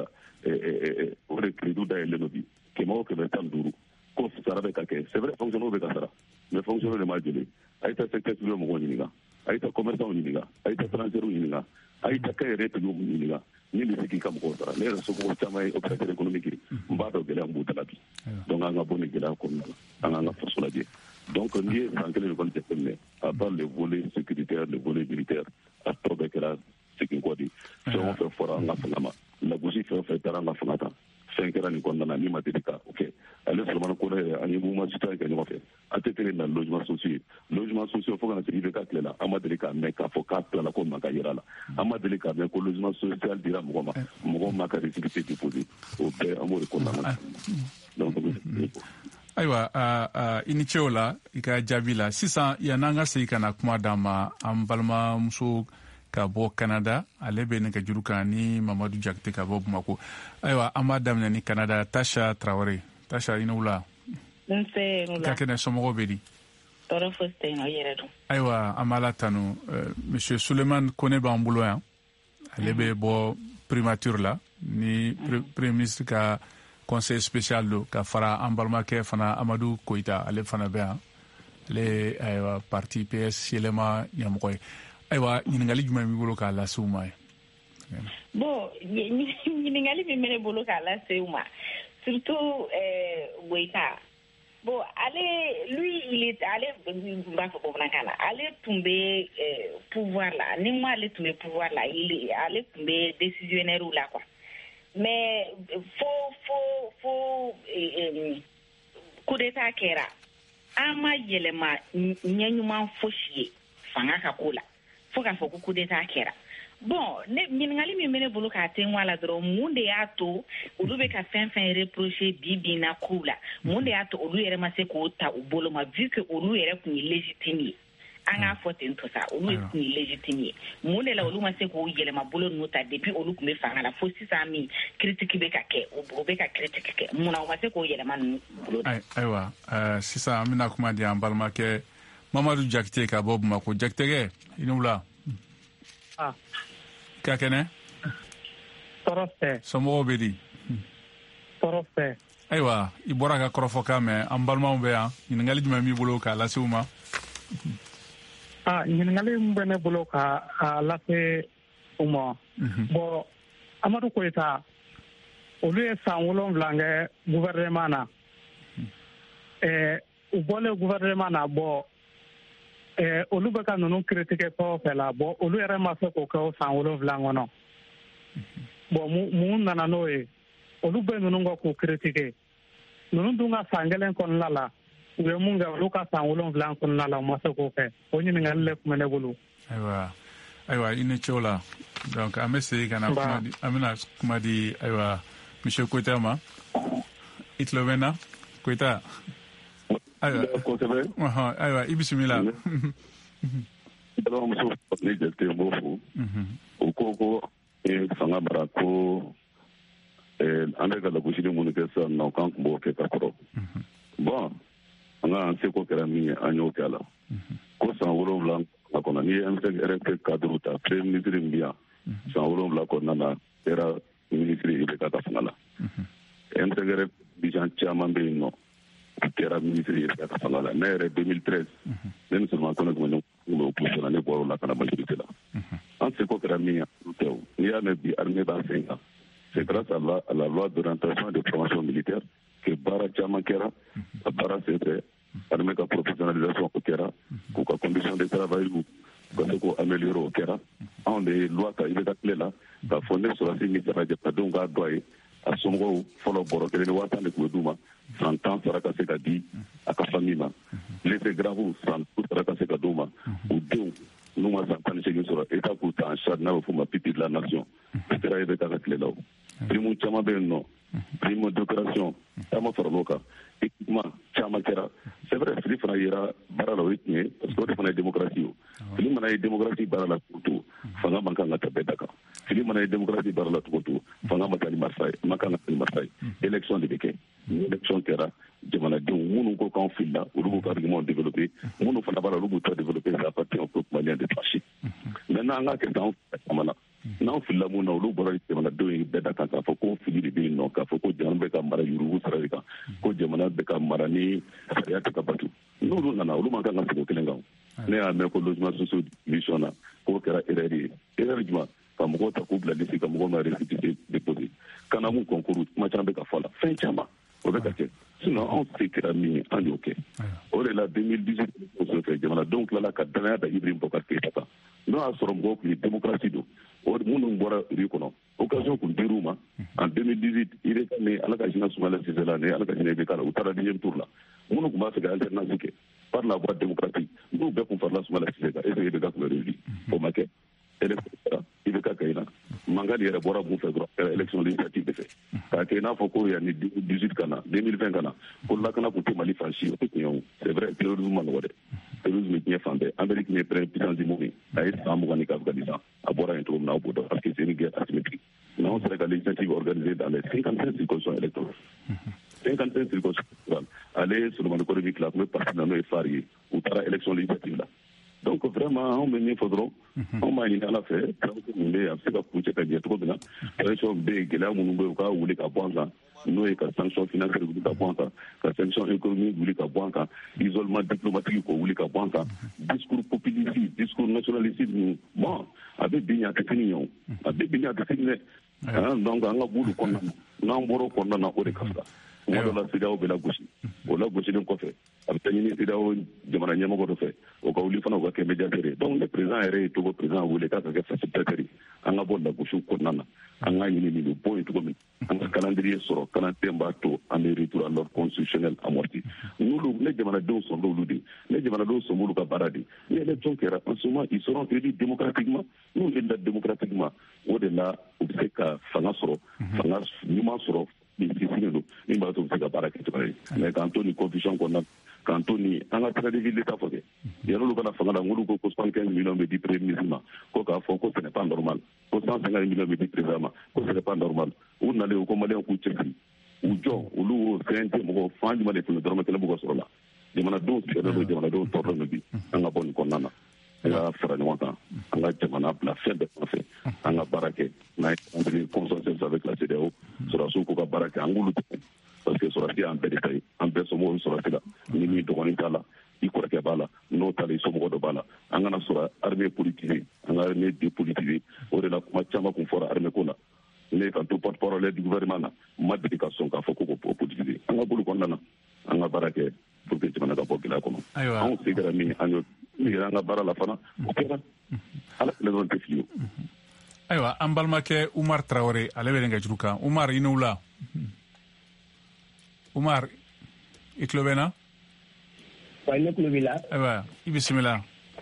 o de crédit dayɛlɛlen don bi kɛmɛ o kɛmɛ tan ni duuru ko sara bɛ ka kɛ c'est vrai fonctionnaire bɛ ka sara mais fonctionnaire de ma joli a ye taa secteur privé mɔgɔw ɲininka a ye taa commerçant ɲininka a ye taa transfert ɲininka a ye taa kɛ yɛrɛ tigiw ɲininka ni bɛ se k'i ka mɔgɔw sara ne yɛrɛ somɔgɔw caman ye opérateur économique ye n b'a dɔn gɛlɛya b'u da la bi donc an ka bɔ nin gɛlɛya kɔnɔna la an k'an ka faso lajɛ donc n'i ye san kelen de kɔni jateminɛ à part le volet sécuritaire le volet militaire a tɔ bɛɛ kɛra segin kɔ de fɛn o fɛn fɔra an ka fanga ma lagosi fɛn o fɛn taara an ka fanga ta fɛn kɛra nin kɔnɔna na ni ma deli ka o kɛ ale Solomani Kone yɛrɛ an ye mouvement citoyen kɛ ɲɔgɔn fɛ an tɛ tɛgɛ na logement sociaux ye logement sociaux fo ka na se I B K tile la an ma deli k'a mɛn k'a fɔ k'a tilala ko man ka yɛrɛ la an ma deli k'a mɛn ko logement social dira mɔgɔ ma mɔgɔ ma ka récépissé déposé o bɛɛ an b'o de kɔnɔna na donc ayiwa i ni ce o la i ka jaabi la sisan yan'an ka segin ka na kuma d'an ma an balimamuso ka bɔ Canada ale bɛ nɛgɛjuru kan ni Mamadu Jakite ka bɔ Bamako ayiwa an b'a daminɛ ni Canada Tasha Traoré Tasha i ni wula nse wula ka kɛnɛ somɔgɔw bɛ di tɔɔrɔ fosi tɛ yen nɔ i yɛrɛ don. Ayiwa an b'ala tanu monsieur Suleiman Kone b'an bolo yan ale bɛ bɔ primature la ni premier ministre ka conseil spécial do ka fara an balimakɛ fana Amadu Koyita ale fana bɛ yan ale ayiwa parti P S yɛlɛma ɲɛmɔgɔ ye ayiwa ɲininkali jumɛn b'i bolo k'a lase u ma ye. Bon ɲininkali min bɛ ne bolo k'a lase u ma surtout Koyita. Bon, allez, lui, il est allé, allez tomber euh, pouvoir là. Ni moi, allez tomber pouvoir là. Il est allé tomber décisionnaire ou là quoi. Mais faut, faut, faut, euh, coup d'état kera. Ama yelema nyanyuma foshie. Fanga kakola. Faut qu'à faut coup d'état kera. Bon, ne ɲininkali min bɛ ne bolo k'a tɛ ŋwa la dɔrɔn mun de y'a to olu bɛ ka fɛn fɛn reprocher bi bi na kow la mun de y'a to olu yɛrɛ ma se k'o ta u bolo ma vu que olu yɛrɛ tun ye légitime ye an k'a fɔ ten to sa olu tun ye légitime ye mun de la olu ma se k'o yɛlɛma bolo ninnu ta depuis olu tun bɛ fanga la fo sisan min critique bɛ ka kɛ o bɛ ka critique kɛ mun na u ma se k'o yɛlɛma ninnu bolo ta. Ayiwa sisan an bɛna kuma di an balimakɛ Mamadu Jakite ka bɔ Bamako. Jakitegɛ i ni wula. Ah. K'a kɛnɛ? Tɔɔrɔ tɛ. Somɔgɔw bɛ di? Tɔɔrɔ tɛ. Ayiwa i bɔra ka kɔrɔfɔkan mɛn an balimaw bɛ yan ɲininkali jumɛn b'i bolo k'a lase u ma? Ah, ɲininkali min bɛ ne bolo k'a lase u ma. Bon Amadu Koyita olu ye san wolonwula kɛ gouvernement na. Ɛɛ u bɔlen gouvernement na bɔ Eh, olu bɛ ka ninnu critiquer fɛn o fɛn la bon olu yɛrɛ ma se k'o kɛ o san wolonwula kɔnɔ bon mun nana n'o ye olu bɛ ninnu kɔ k'o critiquer ninnu dun ka san kelen kɔnɔna la u ye mun kɛ olu ka san wolonwula kɔnɔna la u ma se k'o kɛ o ɲininkali le tun bɛ ne bolo. Ayiwa ayiwa i ni ce o la donc an bɛ segin ka na kuma di an bɛna kuma di ayiwa monsieur Koyita ma i tulo bɛ n na Koyita. Ayiwa ayiwa i bisimila. Balimamuso ne Jakite n b'o fo o ko ko fanga mara ko an bɛ ka lagosili minnu kɛ sisan nɔ k'an tun b'o kɛ ka kɔrɔ bon an ka an seko kɛra min ye an y'o kɛ a la ko san wolonwula kɔnɔ n'i ye M cinq R P cadre ta premier ministre min bɛ yan san wolonwula kɔnɔna na kɛra ministre I B K ka fanga la M cinq R P bijan caman bɛ yen nɔ kɛra ministre yɛrɛ ka fanga la ne yɛrɛ deux mille treize ne ni Solomon Kone tun bɛ ɲɔgɔn opposition na ne bɔra o la ka na majorité la an seko kɛra min ye olu tɛ o n'i y'a mɛn bi armée b'a sen kan c'est grâce à la, à la loi d'orientation de formation militaire que baara caman kɛra a baara sen fɛ armée ka professionnalisation o kɛra k'u ka condition de travail ka se k'o améliorer o kɛra anw de ye loi ta I B K tile la k'a fɔ ne sɔrɔsi min sara jamanadenw k'a dɔ a ye a somɔgɔw fɔlɔ bɔrɔ kelen ni waa tan de tun bɛ d'u ma san tan sara ka se ka di a ka famille ma laissez grave san sara ka se ka d'u ma u denw n'u ma san tan ni seegin sɔrɔ état k'u ta en charge n'a bɛ f'o ma pupille de la nation o kɛra I B K ka tile la o prime caman bɛ yen nɔ prime d'opération caman faral'o kan équipement caman kɛra c'est vrai fili fana yera baara la o ye tiɲɛ parce que o de fana ye démocratie o fili mana ye démocratie baara la cogo to fanga man kan ka ta bɛɛ da kan fili mana ye démocratie baara la cogo to fanga man kan ni marifa ye man kan ka ni marifa ye élection de bɛ kɛ ni élection kɛra jamanadenw minnu ko k'anw filila olu b'u ka argument développer minnu fana b'a la olu b'u ta développer ça appartient au peuple malien de trancher maintenant an k'a kɛ tan caman na n'anw filila mun na olu bɔra jamanadenw ye bɛɛ da kan k'a fɔ ko fili de bɛ yen nɔ k'a fɔ ko jamana bɛ ka mara yurugu sira de kan ko jamana bɛ ka mara ni sariya tɛ ka batu n'olu nana olu man kan ka sigi o kelen kan ne y'a mɛn ko logement social division na k'o kɛra erreur ye erreur jumɛn ka mɔgɔw ta k'u bila liste ka mɔgɔw ma récépissé déposé kana mun concours kuma caman bɛ ka fɔ a la fɛn caman o bɛ ka kɛ sinon anw se kɛra min ye an y'o kɛ o de la deux mille dix-huit o senfɛ jamanadenw tilala ka danaya da Ibrahim Boubacar Keïta kan n'o y'a sɔrɔ mɔgɔw tun ye démocratie don o minnu bɔra uri kɔnɔ occasion tun dir'u ma en deux mille dix-huit I B K ni ala ka hinɛ Soumaïla Cissé la ni ala ka hinɛ I B K la u taara deuxième tour la minnu tun b'a fɛ ka alternance kɛ par la voie démocratique n'u bɛɛ tun farala Soumaïla Cissé kan est-ce que I B K tun bɛ réussir o ma kɛ élection kɛra I B K kayina mankan yɛrɛ bɔra mun fɛ dɔrɔn kɛra élection législative de fɛ k'a kɛ i n'a fɔ ko yanni deux mille dix-huit ka na deux mille vingt ka na ko lakana tun tɛ Mali fan si o tɛ tiɲɛ o c'est vrai terrorisme ma nɔgɔ dɛ terrorisme ye diɲɛ fan bɛɛ Amérique ye puissance du monde a ye san mugan ni kɛ Afghanistan a bɔra yen cogo min na aw b'o dɔn parce que c'est une guerre asymétrique mais anw sera ka législative organisée dans les cinquante-cinq circonscriptions électorales cinquante-cinq circonscriptions électorales ale Solomon Kone min tila a tun bɛ parti na n'o ye F A R ye u taara taara élection législative la donc vraiment anw bɛ min fɔ dɔrɔn anw b'a ɲini ala fɛ transition min bɛ yen a bɛ se ka kuncɛ ka ɲɛ cogo min na transition bɛ yen gɛlɛya minnu bɛ yen u ka wuli ka bɔ an kan n'o ye ka sanction financière wuli ka bɔ an kan ka sanction économique wuli ka bɔ an kan isolement diplomatique k'o wuli ka bɔ an kan discours populiste discours nationaliste ninnu bon a bɛ bin a tɛ fini ye o a bɛ bin a tɛ fini dɛ donc an ka b'olu kɔnɔna na n'an bɔra o kɔnɔna na o de ka fisa kuma dɔ la C E D E A O bɛ lagosi o lagosilen kɔfɛ a bɛ taa ɲini C E D E A O jamana ɲɛmɔgɔ dɔ fɛ o ka wuli fana o ka kɛ médiateur ye donc ne président yɛrɛ ye Togo président wele k'a ka kɛ facilitateur ye an ka bɔ lagosiw kɔnɔna na an ka ɲini nin bɛ bɔ yen cogo min an ka calendrier sɔrɔ calendrier b'a to an bɛ retour à l'ordre constitutionnel amorti n'olu ne jamanadenw sɔn n'olu de ne jamanadenw sɔn n'olu ka baara de ni élection kɛra en ce moment ils seront élus démocratiquement n'u élus démocratiquement o de la u bɛ se ka fanga sɔrɔ fanga ɲuman sɔrɔ ni sisilen don min b'a to u bɛ se ka baara kɛ cogoya ye mais k'an to nin confusion kɔnɔna k'an to nin an ka traité de l'état fɔ kɛ yan'olu kana fanga la n'olu ko ko soixante-quinze millions bɛ di premier ministre ma ko k'a fɔ ko ce n'est pas normal ko cent cinquante millions bɛ di président ma ko ce n'est pas normal u nalen u ko maliyɛnw k'u cɛsiri u jɔ olu fɛn tɛ mɔgɔ fan jumɛn de tun bɛ dɔrɔmɛ kelen b'u ka sɔrɔ la jamanadenw sɛgɛnnen don jamanadenw tɔɔrɔlen don bi an ka bɔ nin kɔnɔna na an ka fara ɲɔgɔn kan an ka jamana bila fɛn bɛɛ sanfɛ an ka baara kɛ n'a ye consensus avec la C E D E A O sɔrɔdasiw k'u ka baara kɛ an k'olu dɛmɛ parce que sɔrɔdasi y'an bɛɛ de ta ye an bɛɛ somɔgɔw bɛ sɔrɔdasi la ni min dɔgɔnin t'a la i kɔrɔkɛ b'a la n'o t'a la i somɔgɔ dɔ b'a la an kana sɔrɔ armée politisée an ka armée dépolitisée o de la kuma caman kun fɔra armée ko la ne kan to porte parole du gouvernement na ma deli ka sɔn k'a fɔ ko k'o politiser an ka bolo kɔnɔna na an ka baara kɛ pour que jamana ka bɔ gɛlɛya kɔnɔ anw se kɛra min an y'o an ka baara la fana o kɛra ala tile dɔrɔn tɛ fili o. ayiwa an balimakɛ Umar Traoré ale bɛ nɛgɛjuru kan Umar i n'u la Umar i tulo bɛ n na. wa ne tulo b'i la. ayiwa i bisimila.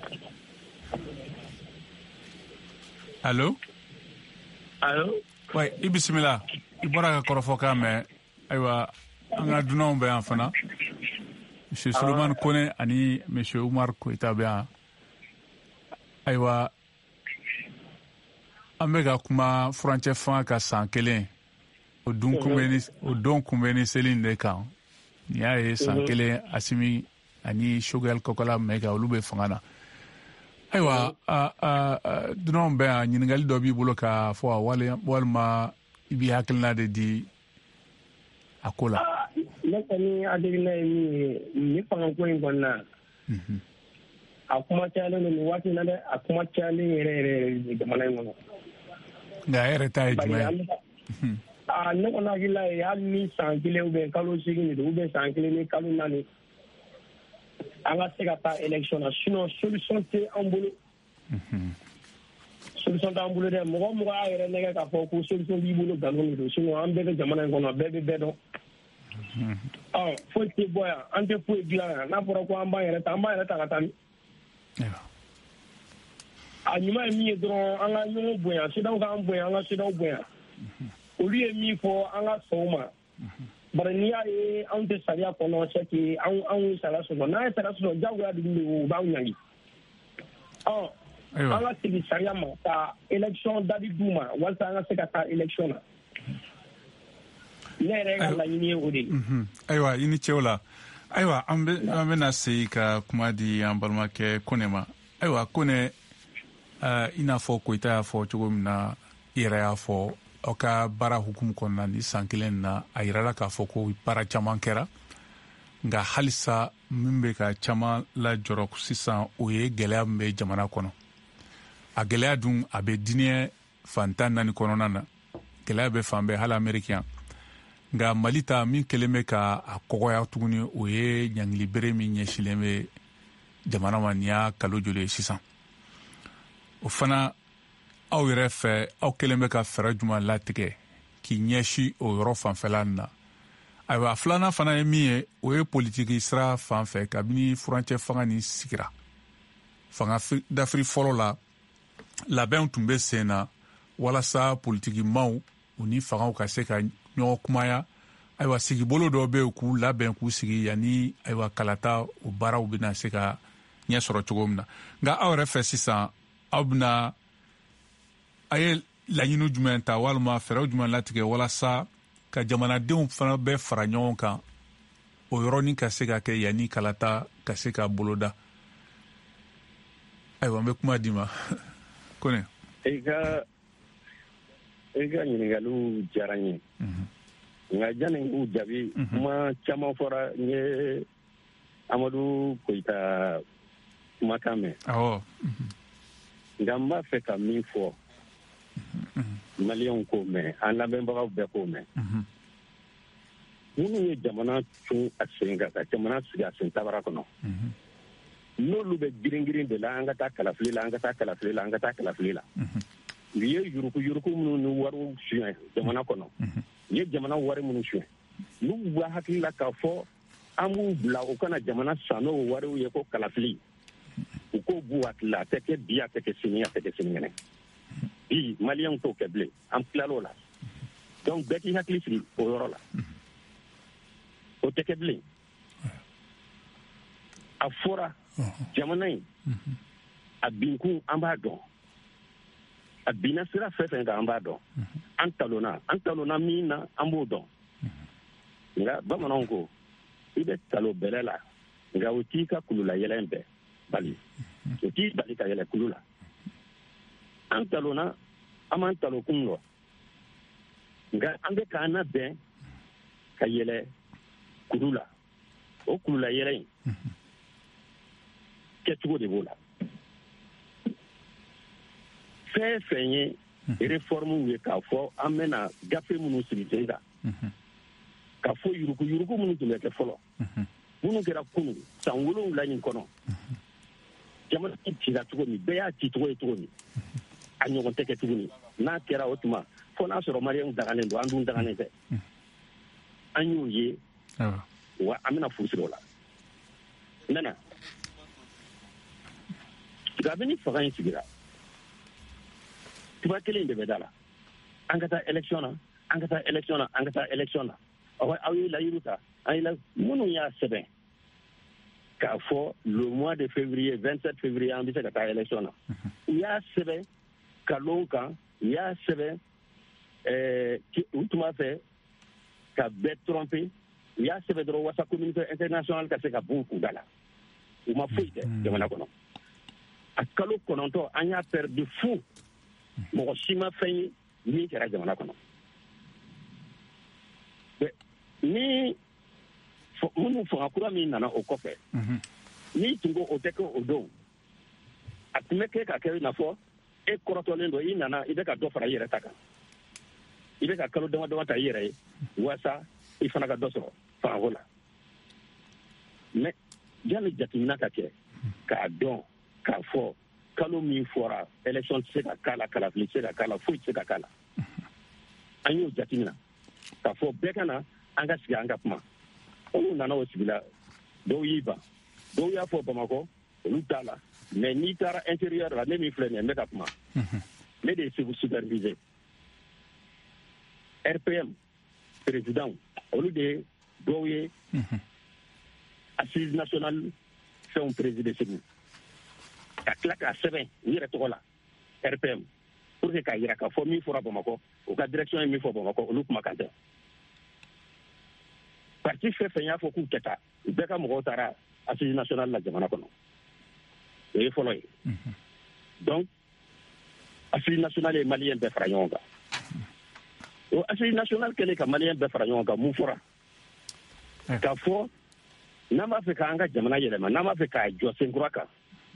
allo. allo. wa i bisimila i bɔra ka kɔrɔfɔkan mɛn ayiwa an ka dunanw bɛ yan fana. Monsieur Suleiman Kone ani Monsieur Umar Koita bɛ yan ayiwa an bɛ ka kuma furancɛ fanga ka san kelen o don kunbɛ ni seli in de kan n'i y'a ye san kelen Asimi ani Choguel Kokala Mayiga olu bɛ fanga na ayiwa dunanw bɛ yan ɲininkali dɔ b'i bolo ka fɔ walima i b'i hakilina de di a ko la. ne kɔni hakilina ye min ye ni fangako in kɔnɔna a kuma cayalen don nin waati in na dɛ a kuma cayalen yɛrɛ yɛrɛ jamana in kɔnɔ. nka a yɛrɛ ta ye jumɛn ye. aa ne kɔni hakilina ye hali ni san kelen ubiyɛn kalo seegin de don ubiyɛn san kelen ni kalo naani an ka se ka taa élection na sinon solution tɛ an bolo. solution t'an bolo dɛ mɔgɔ mɔgɔ y'a yɛrɛ nɛgɛ k'a fɔ ko solution b'i bolo nkalon de don sinon an bɛɛ bɛ jamana in kɔnɔ bɛɛ bɛ bɛɛ dɔn. ɔ foyi tɛ bɔ yan an tɛ foyi dilan yan n'a fɔra ko an b'an yɛrɛ ta an b'an yɛrɛ ta ka taa min. a ɲuman ye min ye dɔrɔn an ka ɲɔgɔn bonya sidaw k'an bonya an ka sidaw bonya olu ye min fɔ an ka sɔn o ma bari n'i y'a ye anw tɛ sariya kɔnɔ c'est que anw anw ye sariya sɔsɔ n'an ye sariya sɔsɔ diyagoya de don u b'anw ɲangi ɔ an ka segin sariya ma ka élection date d'u ma walasa an ka se ka taa élection na. ne yɛrɛ ka laɲini ye o de ye. ayiwa i ni cɛw la ayiwa an bɛna segin ka kuma di an balimakɛ Kone ma ayiwa Kone i n'a fɔ Koyita y'a fɔ cogo min na i yɛrɛ y'a fɔ aw ka baara hukumu kɔnɔna ni san kelen na a yirala k'a fɔ ko baara caman kɛra nka halisa min bɛ ka caman lajɔrɔ sisan o ye gɛlɛya min bɛ jamana kɔnɔ a gɛlɛya dun a bɛ diinɛ fan tan naani kɔnɔna na gɛlɛya bɛ fan bɛɛ hali Ameriki yan nka Mali ta min kɛlen bɛ ka a kɔgɔya tuguni o ye ɲangili bere min ɲɛsilen bɛ jamana ma nin y'a kalo joli ye sisan o fana aw yɛrɛ fɛ aw kɛlen bɛ ka fɛɛrɛ jumɛn latigɛ k'i ɲɛsi o yɔrɔ fanfɛla na ayiwa filanan fana ye min ye o ye politiki sira fan fɛ kabini furancɛ fanga nin sigira fanga dafiri fɔlɔ la labɛnw tun bɛ sen na walasa politiki maaw u ni fangaw ka se ka ɲɔgɔn kumaya ayiwa sigibolo dɔw bɛ yen k'u labɛn k'u sigi yanni ayiwa kalata o baaraw bɛna se ka ɲɛ sɔrɔ cogo min na nka aw yɛrɛ fɛ sisan aw bɛna a ye laɲini jumɛn ta walima fɛɛrɛ jumɛn latigɛ walasa ka jamanadenw fana bɛɛ fara ɲɔgɔn kan o yɔrɔnin ka se ka kɛ yanni kalata ka se ka boloda ayiwa an bɛ kuma di ma Kone. i ka i ka ɲininkaliw diyara n ye nka janni n k'u jaabi kuma caman fɔra n ye Amadu Koyita kumakan mɛn nka n b'a fɛ ka min fɔ maliyɛnw k'o mɛn an lamɛnbagaw bɛɛ k'o mɛn minnu ye jamana tun a sen kan ka jamana sigi a sen tabara kɔnɔ n'olu bɛ girin-girin de la an ka taa kalafili la an ka taa kalafili la an ka taa kalafili la u ye yuruku-yuruku minnu ni wariw suɲɛ jamana kɔnɔ u ye jamana wari minnu suɲɛ n'u b'a hakili la k'a fɔ an b'u bila u kana jamana san n'o wariw ye ko kalafili u k'o b'u hakili la a tɛ kɛ bi a tɛ kɛ sini a tɛ kɛ sinikɛnɛ bi maliyɛnw t'o kɛ bilen an tilal'o la donc bɛɛ k'i hakili sigi o yɔrɔ la o tɛ kɛ bilen a fɔra jamana in a binkun an b'a dɔn a binna sira fɛn fɛn kan an b'a dɔn an talonna an talonna min na an b'o dɔn nka bamananw ko i bɛ talo bɛlɛ la nka o t'i ka kulula yɛlɛ bɛɛ bali o t'i bali ka yɛlɛ kulu la an talonna an m'an talo kun lɔ nka an bɛ k'an labɛn ka yɛlɛ kulu la o kulula yɛlɛ in kɛcogo de b'o la fɛn fɛn ye réforme ye k'a fɔ an bɛna gafe minnu sigi sen kan ka fɔ yuruku-yuruku minnu tun bɛ kɛ fɔlɔ minnu kɛra kunun san wolonwula in kɔnɔ jamana cira cogo min bɛɛ y'a ci cogo ye cogo min a ɲɔgɔn tɛ kɛ tuguni n'a kɛra o tuma fo n'a sɔrɔ maliyɛnw daganen don an dun daganen tɛ an y'o ye wa an bɛna furu siri o la nana kabini fanga in sigira tuba kelen de bɛ da la an ka taa élection na an ka taa élection na an ka taa élection na aw ye layiru ta an ye la minnu y'a sɛbɛn k'a fɔ le mois de février vingt-sept février an bɛ se ka taa élection na u y'a sɛbɛn kalon kan u y'a sɛbɛn u tun b'a fɛ ka bɛɛ tromper u y'a sɛbɛn dɔrɔn wasa communauté internationale ka se ka b'u kunda la u ma foyi kɛ jamana kɔnɔ a kalo kɔnɔntɔn an y'a perdu fu mɔgɔ si ma fɛn ye min kɛra jamana kɔnɔ ni minnu fanga kura min nana o kɔfɛ n'i tun ko o tɛ kɛ o don a tun bɛ kɛ ka kɛ i n'a fɔ e kɔrɔtɔlen don i nana i bɛ ka dɔ fara i yɛrɛ ta kan i bɛ ka kalo dama dama ta i yɛrɛ ye walasa i fana ka dɔ sɔrɔ fangako la mais yanni jateminɛ ka kɛ k'a dɔn k'a fɔ kalo min fɔra élection tɛ se ka k'a la kalafili tɛ se ka k'a la foyi tɛ se ka k'a la an y'o jateminɛ k'a fɔ bɛɛ ka na an ka sigi an ka kuma olu nana o sigi la dɔw y'i ban dɔw y'a fɔ bamakɔ olu t'a la mais n'i taara intérieur la ne min filɛ nin ye n bɛ ka kuma ne de ye segu supervisé R P M président olu de ye dɔw ye assise nationale fɛnw présidé segu ka tila k'a sɛbɛn u yɛrɛ tɔgɔ la R P M pour que k'a jira k'a fɔ min fɔra bamakɔ u ka direction ye min fɔ bamakɔ olu kuma kan tɛ parti fɛn fɛn y'a fɔ k'u kɛ taa u bɛɛ ka mɔgɔw taara assise nationale la jamana kɔnɔ o ye fɔlɔ ye donc assise nationale ye maliyɛn bɛɛ fara ɲɔgɔn kan o assise nationale kɛlen ka maliyɛn bɛɛ fara ɲɔgɔn kan mun fɔra k'a fɔ n'an b'a fɛ k'an ka jamana yɛlɛma n'an b'a fɛ k'a jɔ senkura kan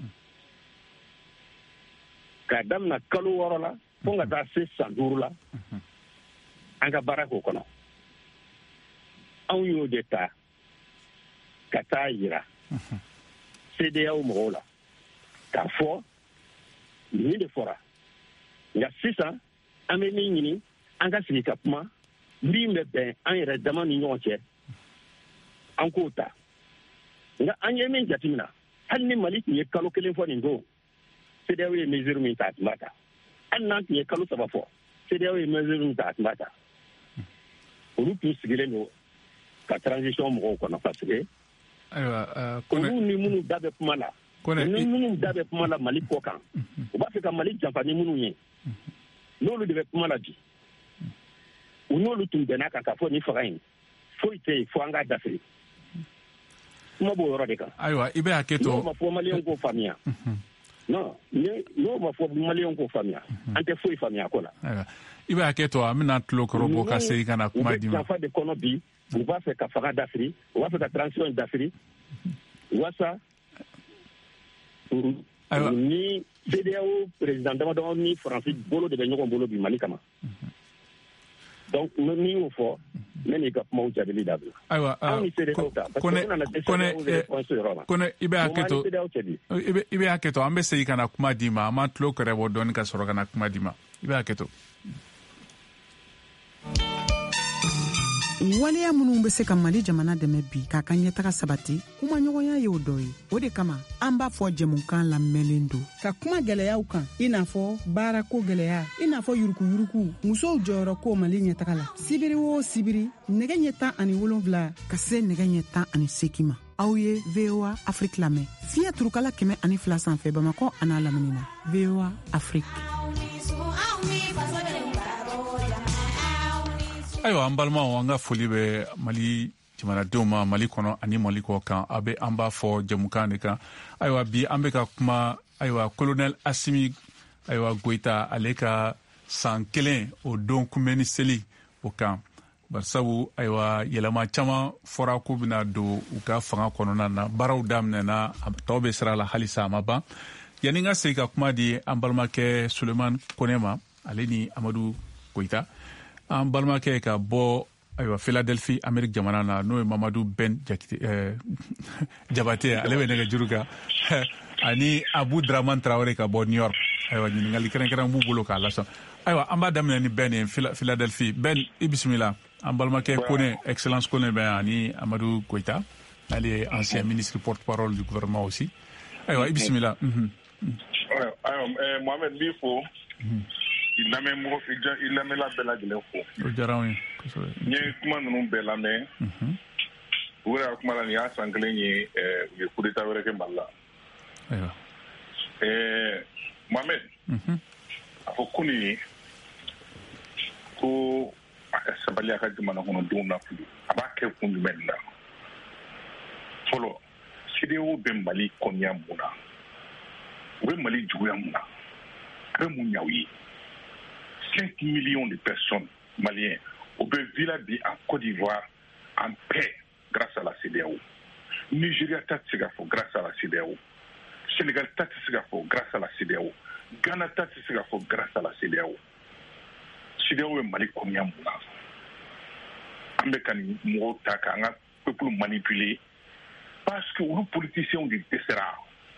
k'a daminɛ kalo wɔɔrɔ la fo ka taa se san duuru la an ka baara k'o kɔnɔ anw y'o de ta ka taa yira C D A O mɔgɔw la k'a fɔ nin de fɔra nka sisan an bɛ min ɲini an ka sigi ka kuma min bɛ bɛn an yɛrɛ dama ni ɲɔgɔn cɛ an k'o ta nka an ye min jateminɛ hali ni Mali tun ye kalo kelen fɔ nin don C D A O ye mesure min ta a tun b'a ta hali n'an tun ye kalo saba fɔ C D A O ye mesure min ta a tun b'a ta olu tun sigilen don ka transition mɔgɔw kɔnɔ parce que olu ni minnu da bɛ kuma la ni minnu da bɛ kuma la Mali kɔ kan u b'a fɛ ka Mali janfa ni minnu ye n'olu de bɛ kuma la bi u n'olu tun bɛnna kan ka fɔ ni fanga in foyi tɛ yen fo an k'a dafiri kuma b'o yɔrɔ de kan ayiwa i bɛ hakɛ to n'o ma fɔ maliyɛnw k'o faamuya non n'o ma fɔ maliyɛnw ko faamuya an tɛ foyi faamuya ko la. i b'a kɛ to an bɛna tulo kɔrɔ bɔ ka segin ka na kuma di ma. u bɛ janfa de kɔnɔ bi u b'a fɛ ka faga dafiri u b'a fɛ ka transition dafiri wasa ni C D A O président damadɔ ni faransi bolo de bɛ ɲɔgɔn bolo bi Mali kama. donc ni y'o fɔ ne n'i ka kumaw jaabili dabila. ayiwa kone kone i bɛ hakɛ to i bɛ hakɛ to an bɛ segin ka na kuma di ma an b'an tulo kɛrɛ bɔ dɔɔni ka sɔrɔ ka na kuma di ma i bɛ hakɛ to. waleya minnu bɛ se ka Mali jamana dɛmɛ bi k'a ka ɲɛtaga sabati kuma ɲɔgɔnya ye o dɔ ye o de kama an b'a fɔ jɛmukan lamɛnlen don ka kuma gɛlɛyaw kan i n'a fɔ baarako gɛlɛya i n'a fɔ yurukuyuruku musow jɔyɔrɔ ko Mali ɲɛtaga la sibiri o sibiri nɛgɛ ɲɛ tan ani wolonwula ka se nɛgɛ ɲɛ tan ani seegin ma aw ye V O A Afrique lamɛn fiɲɛ turukala kɛmɛ ani fila sanfɛ Bamakɔ a n'a lamini na V O A Afrique. ayiwa an balimaw an ka foli bɛ Mali jamanadenw ma Mali kɔnɔ ani Mali kɔ kan a bɛ an b'a fɔ jɛmukan de kan ayiwa bi an bɛ ka kuma ayiwa colonel Asimi ayiwa Goita ale ka san kelen o don kunbɛnni seli o kan barisabu ayiwa yɛlɛma caman fɔra ko bɛna don u ka fanga kɔnɔna na baaraw daminɛna tɔw bɛ sira la halisa a ma ban yanni n ka segin ka kuma di an balimakɛ Suleman Kone ma ale ni Amadu Goita an balimakɛ ka bɔ ayiwa Philadelphie Amérique jamana na n'o ye Mamadu Ben Jakite eh, Jabate ale bɛ nɛgɛ juru kan ani Abu Draman Traoré ka bɔ New York ayiwa ɲininkali kɛrɛnkɛrɛn b'u bolo k'a lasɔn ayiwa an b'a daminɛ ni Ben ye Philadelphie Ben i bisimila an balimakɛ Kone excellence Kone bɛ ani Amadu Goita ale ye ancien ministre porte-parole du gouvernement aussi ayiwa i bisimila. ayiwa Mohamed b'i fo. il lamɛn mɔgɔ il lamɛnla bɛɛ lajɛlen fo. o diyara an ye kosɛbɛ. n ye kuma ninnu bɛɛ lamɛn. u yɛrɛ ka kuma la nin y'a san kelen ye u ye coup d'état wɛrɛ kɛ Mali la. ayiwa. ɛɛ Mohamed. a fɔ ko nin ye ko a ka sabali a ka jamana kɔnɔdenw na fili a b'a kɛ kun jumɛn na fɔlɔ C D A O bɛ Mali kɔniya mun na u bɛ Mali juguya mun na a bɛ mun ɲɛ u ye. cinq millions de personnes maliennes au vivre en Côte d'Ivoire en paix grâce à la C D A O. Nigeria Tatsegafo grâce à la C D A O. Sénégal Tatsegafo grâce à la C D A O. Ghana Tatsegafo grâce à la C D A O. C D A O est Mali combien mouna. Ambekani Mou Taka, un peuple manipulé parce que les politiciens ont des desserts.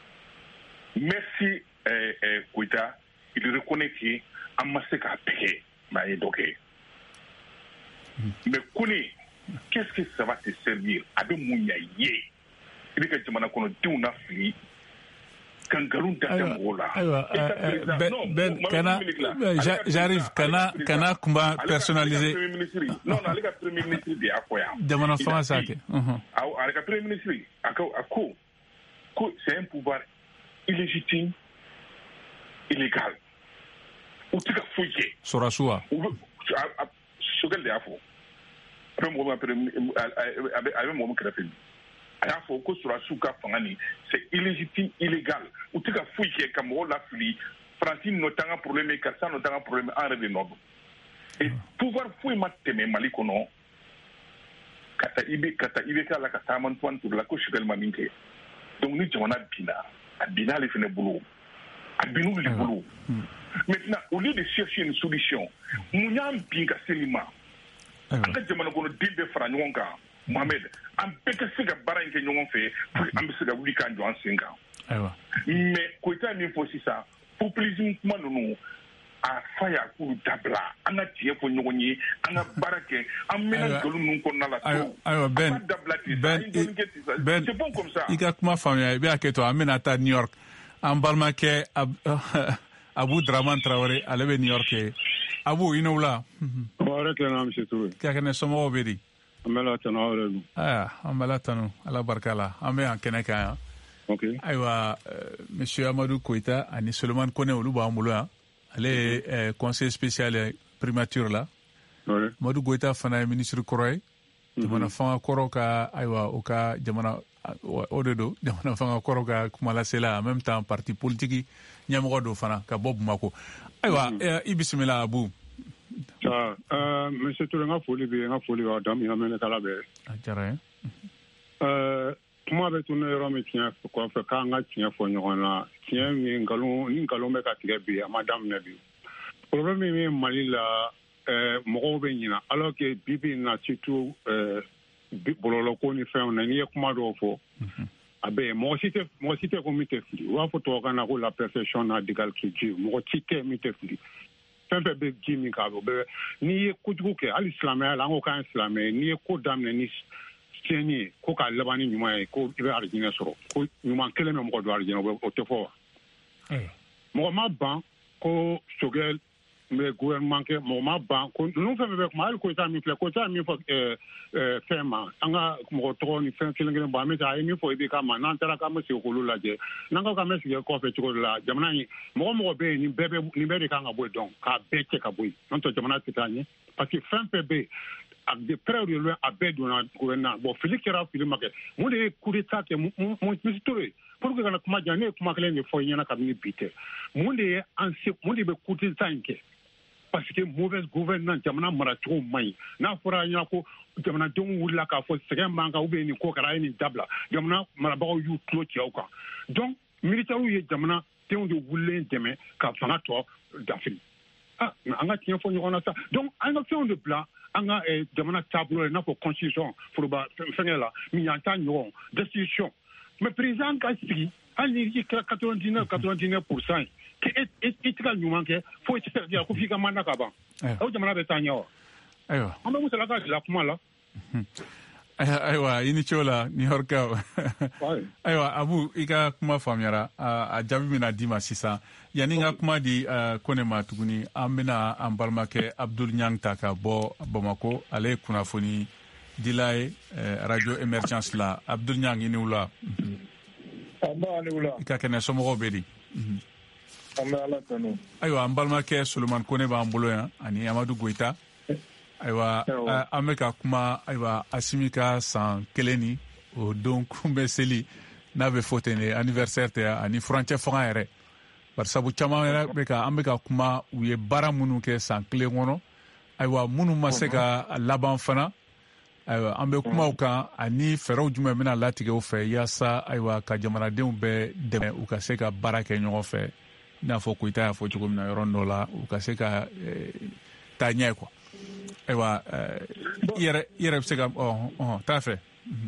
Merci Koïta, il reconnaît que amassé qu'à payer, mais donc. Mais Kone, qu'est-ce que ça va te servir? Avec Mounia Yé, il est que tu m'as dit on a fui. Kangaroo d'Atambola. Ben, Ben, Kana, j'arrive, Kana, Kana, combat personnalisé. Non, non, avec le Premier ministre de Akoya. Demande en ça. Avec le Premier ministre, Ako, c'est un pouvoir illégitime, illégal. Ou tu as fouillé. Sorasua. Ce qu'elle a fait. Avec mon moment qu'elle a fait. Il faut que sur la souka fangani c'est illégitime, illégal. Ou tu as fouillé comme on l'a fouillé. Francine notamment problème et Kassan notamment problème en rêve noble. Et pouvoir fouiller ma témé malikono. Kata ibe kata ibe kala kata mantuan pour la couche del maminke. Donc nous on a bina, a bina les fene boulot, a binou les boulot. Maintenant au lieu de chercher une solution, nous n'avons pas selima. En fait, je m'en ai dit de faire Mohamed, an bɛɛ ka se ka baara in kɛ ɲɔgɔn fɛ pour an bɛ se ka wuli k'an jɔ an sen kan. Mais Koyita ye min fɔ sisan populisme kuma ninnu a fa y'a k'u dabila an ka tiɲɛ fɔ ɲɔgɔn ye an ka baara kɛ an mɛna nkalon ninnu kɔnɔna la so ayiwa Ben Ben Ben i ka kuma faamuya i bɛ hakɛ to an bɛna taa New York an balimakɛ Abu Draman Traoré ale bɛ New York ye Abu i n'o la. Wɛrɛ kɛ na Monsieur Touré. K'a kɛnɛ somɔgɔw bɛ di. An bɛ la tanu aw yɛrɛ dun. Aya an bɛ la tanu ala barika la an bɛ yan kɛnɛ kan yan. Ok. Ayiwa Monsieur Amadou Koyita ani Suleman Kone olu b'an bolo yan ale ye conseil spécial primature la. Amadou Koyita fana ye ministre kɔrɔ ye. Jamana fanga kɔrɔ ka ayiwa o ka jamana o de do jamana fanga kɔrɔ ka kuma lasela en même temps parti politique ɲɛmɔgɔ do fana ka bɔ Bamako ayiwa i bisimila Abu. ah euh monsieur Touré nga foli be nga foli ba dam ina mene kala be a jara euh kuma bɛ tunu yɔrɔ min tiɲɛ kɔfɛ k'an ka tiɲɛ fɔ ɲɔgɔn na tiɲɛ min nkalon ni nkalon bɛ ka tigɛ bi a ma daminɛ bi problème min bɛ Mali la ɛɛ mɔgɔw bɛ ɲina alors que bi bi in na surtout ɛɛ bɔlɔlɔko ni fɛnw na n'i ye kuma dɔw fɔ a bɛ yen mɔgɔ si tɛ mɔgɔ si tɛ ko min tɛ fili u b'a fɔ tubabukan na ko la perfection n'a d'égal culture mɔgɔ si tɛ min tɛ fili fɛn fɛn bɛ ji min k'a bɛ o bɛ n'i ye kojugu kɛ hali silamɛya la an ko k'an ye silamɛ ye n'i ye ko daminɛ ni tiɲɛni ye ko k'a laban ni ɲuman ye ko i bɛ arijinɛ sɔrɔ ko ɲuman kelen bɛ mɔgɔ don arijinɛ o tɛ fɔ wa mɔgɔ ma ban ko sogɛl n bɛ gouvernement kɛ mɔgɔ ma ban ko ninnu fɛn fɛn bɛ kuma hali Koyita min filɛ Koyita ye min fɔ fɛn ma an ka mɔgɔ tɔgɔ ni fɛn kelen kelen bɔn an bɛ taa a ye min fɔ I B K ma n'an taara k'an bɛ segin k'olu lajɛ n'an ko k'an bɛ segin kɔfɛ cogo dɔ la jamana in mɔgɔ mɔgɔ bɛ yen nin bɛɛ bɛ nin bɛɛ de kan ka bɔ yen donc k'a bɛɛ cɛ ka bɔ yen n'o tɛ jamana tɛ taa ɲɛ parce que fɛn fɛn bɛ yen a de près de loin a bɛɛ donna gouvernement bon fili kɛra fili ma kɛ mun de ye coup d'état kɛ monsieur Touré pour que kana kuma jan ne ye kuma kelen de fɔ I ɲɛna kabini bi tɛ mun de ye an se mun de bɛ coup d'état in kɛ parce que mauvaise gouvernance jamana maracogo man ɲi n'a fɔra ɲɛna ko jamanadenw wulila k'a fɔ sɛgɛn b'an kan ou bien nin ko kɛra a ye nin dabila jamana marabagaw y'u tulo ci aw kan donc militaires ye jamanadenw de wulilen dɛmɛ ka fanga tɔ dafiri ah an ka tiɲɛ fɔ ɲɔgɔn na sa donc an ka fɛnw de bila an ka jamana taabolo la i n'a fɔ constitution foroba fɛngɛ la min y'an ta ɲɔgɔn destitution mais président ka sigi hali ni i kɛra quatre-vingt-dix-neuf quatre-vingt-dix-neuf pour cent i tɛ ka ɲuman kɛ foyi tɛ se ka diya ko f'i ka manda ka ban aw jamana bɛ taa ɲɛ wa ayiwa an bɛ musalaka dilan kuma la ayiwa I ni ce la New York ayiwa Abu i ka kuma faamuyara a jaabi bɛna d'i ma sisan yanni n ka kuma di Kone ma tuguni an bɛna an balimakɛ Abdul Ɲang ta ka bɔ Bamako ale ye kunnafoni dila ye radio Emergence la Abdul Ɲang i ni wula i ka kɛnɛ somɔgɔw bɛ di ayiwa an balimakɛ Solomani Kone b'an bolo yan ani Amadu Goyita ayiwa an bɛ ka kuma ayiwa Asimi ka san kelen ni o don kun bɛ seli n'a bɛ fɔ ten de anniversaire tɛ ani furancɛ fanga yɛrɛ bari sabu caman yɛrɛ bɛ ka an bɛ ka kuma u ye baara minnu kɛ san kelen kɔnɔ ayiwa minnu ma se ka laban fana ayiwa an bɛ kuma u kan ani fɛɛrɛw jumɛn bɛna latigɛ u fɛ yaasa ayiwa ka jamanadenw bɛɛ dɛmɛ u ka se ka baara kɛ ɲɔgɔn fɛ i n'a fɔ Koyita y'a fɔ cogo min na yɔrɔ dɔ la u ka se ka taa ɲɛ quoi ayiwa i yɛrɛ i yɛrɛ bɛ se ka ɔhɔn taa fɛ.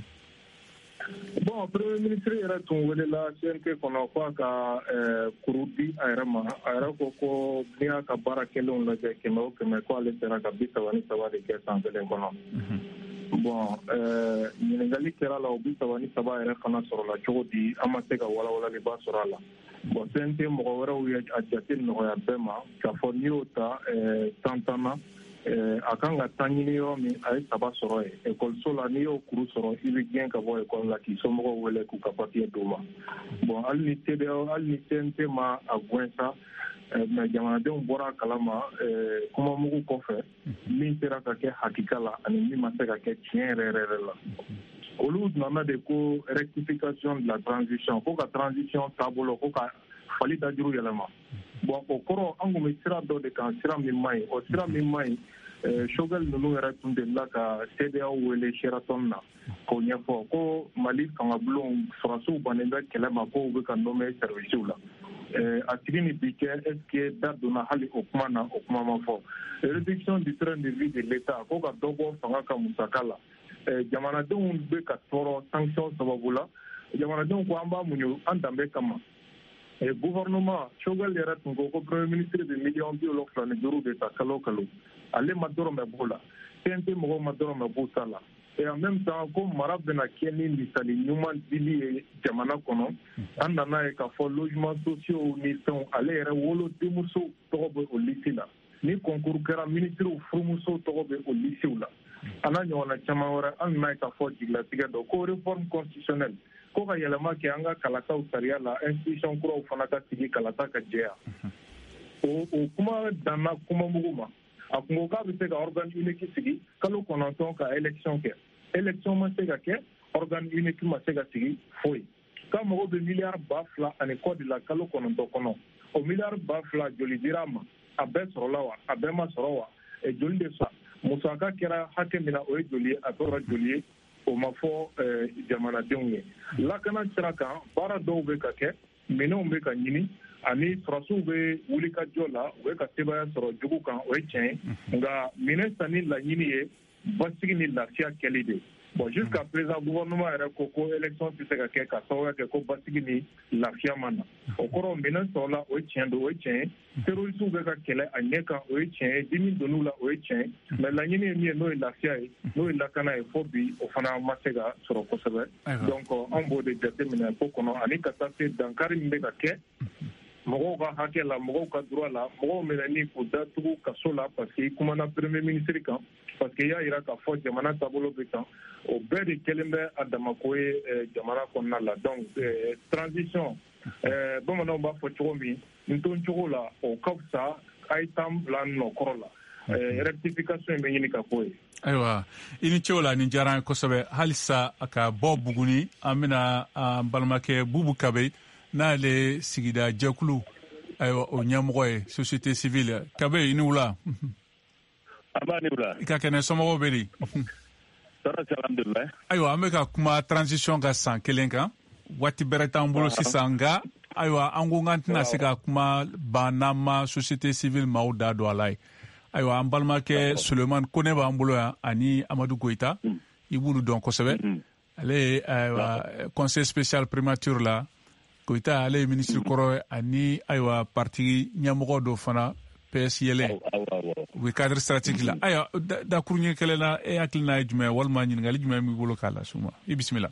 Bon, premier ministre yɛrɛ tun welela C N T kɔnɔ k'a ka kuru di a yɛrɛ ma a yɛrɛ ko ko n'i y'a ka baara kɛlenw lajɛ kɛmɛ o kɛmɛ ko ale sera ka bi saba ni saba de kɛ san kelen kɔnɔ. Bon ɲininkali kɛra la o bi saba ni saba yɛrɛ fana sɔrɔla cogo di an ma se ka walawalaliba sɔrɔ a la. Bon C N T mɔgɔ wɛrɛw ye a jate nɔgɔya bɛɛ ma k'a fɔ n'i y'o ta tan tan na a kan ka taa ɲini yɔrɔ min a ye saba sɔrɔ yen ekɔliso la n'i y'o kuru sɔrɔ i bɛ gɛn ka bɔ ekɔli la k'i somɔgɔw wele k'u ka papiye d'u ma bon hali ni T D A O hali ni C N T ma a gɛn sa mɛ jamanadenw bɔra a kalama kumamugu kɔfɛ min sera ka kɛ hakika la ani min ma se ka kɛ tiɲɛ yɛrɛ yɛrɛ la olu nana de ko rectification de la transition ko ka transition taabolo ko ka fali dajuru yɛlɛma bon o kɔrɔ an tun bɛ sira dɔ de kan sira min man ɲi o sira min man ɲi Choguel ninnu yɛrɛ tun delila ka C D A O wele Sheraton na k'o ɲɛfɔ ko Mali fangabulon sɔrɔsiw bannen bɛ kɛlɛ ma ko u bɛ ka nɔmɛ servisiw la a tigi ni bi cɛ est ce que da donna hali o kuma na o kuma ma fɔ réduction du train de vie de l'État ko ka dɔ bɔ fanga ka musaka la jamanadenw bɛ ka tɔɔrɔ sanction sababu la jamanadenw ko an b'a muɲu an danbe kama gouvernement Choguel yɛrɛ tun ko ko premier ministre de miliyɔn bi wolonwula ni duuru de ta kalo kalo ale ma dɔrɔmɛ b'o la C N T mɔgɔw ma dɔrɔmɛ b'o ta la et en même temps ko mara bɛna kɛ ni misali ɲuman dili ye jamana kɔnɔ an nana ye k'a fɔ logement sociaux ni fɛnw ale yɛrɛ wolo denmuso tɔgɔ bɛ o liste la ni concours kɛra ministrew furumuso tɔgɔ bɛ o listew la a n'a ɲɔgɔnna caman wɛrɛ an nana ye k'a fɔ jigilatigɛ dɔ ko réforme constitutionnelle ko ka yɛlɛma kɛ an ka kalataw sariya la institution kuraw fana ka sigi kalata ka jɛya o o kuma danna kumamugu ma a kun ko k'a bɛ se ka organe unique sigi kalo kɔnɔntɔn ka élection kɛ élection ma se ka kɛ organe unique ma se ka sigi foyi ka mɔgɔw bɛ miliyari ba fila ani kɔ de la kalo kɔnɔntɔn kɔnɔ o miliyari ba fila joli dira ma a bɛɛ sɔrɔla wa a bɛɛ ma sɔrɔ wa joli de sa musaka kɛra hakɛ min na o ye joli ye a tora joli ye o ma fɔ jamanadenw ye lakana sira kan baara dɔw bɛ ka kɛ minɛnw bɛ ka ɲini ani sɔrɔsiw bɛ wuli ka jɔ la u bɛ ka sebaya sɔrɔ jugu kan o ye tiɲɛ nka minɛn sanni laɲini ye basigi ni lafiya kɛli de bon jusqu'à présent gouvernement yɛrɛ ko ko élection tɛ se ka kɛ ka sababuya kɛ ko basigi ni lafiya ma na o kɔrɔ minɛn sɔrɔla o ye tiɲɛ don o ye tiɲɛ ye terrorisiw bɛ ka kɛlɛ a ɲɛ kan o ye tiɲɛ ye dimi donn'u la o ye tiɲɛ ye mais laɲini ye min ye n'o ye lafiya ye n'o ye lakana ye fo bi o fana ma se ka sɔrɔ kosɛbɛ donc an b'o de jateminɛ ko kɔnɔ ani ka taa se dankari min bɛ ka kɛ mɔgɔw ka hakɛ la mɔgɔw ka droit la mɔgɔw minɛni k'u datugu kaso la parce que i kumana premier ministre kan parce que i y'a yira k'a fɔ jamana taabolo bɛ kan o bɛɛ de kɛlen bɛ a damako ye jamana kɔnɔna la donc transition bamananw b'a fɔ cogo min n ton cogo la o ka fisa a ye tan bila nɔkɔrɔ la rectification bɛ ɲini ka k'o ye. Ayiwa i ni ce o la nin diyara an ye kosɛbɛ halisa a ka bɔ Buguni an bɛna an balimakɛ Bubu Kabe n'ale sigida jɛkulu ayiwa o ɲɛmɔgɔ ye société civile Kabe i ni wula. An b'a ni wula. I ka kɛnɛ somɔgɔw bɛ di. Tɔɔrɔ tɛ alhamdulilayi. Ayiwa an bɛ ka kuma transition ka san kelen kan waati bɛrɛ t'an bolo sisan nka ayiwa an ko k'an tɛna se ka kuma ban n'an ma société civile maaw da don a la ye. Ayiwa an balimakɛ Sulemani Kone b'an bolo yan ani Amadu Goyita i b'olu dɔn kosɛbɛ ale ye ayiwa conseil spécial primature la Goyita ale ye ministre kɔrɔ ani ayiwa parti ɲɛmɔgɔ dɔ fana P S yɛlɛ u bɛ cadre stratégique la ayiwa dakuru ɲɛ kɛlɛ la e hakilina ye jumɛn walima ɲininkali jumɛn b'i bolo k'a las'u ma i bisimila.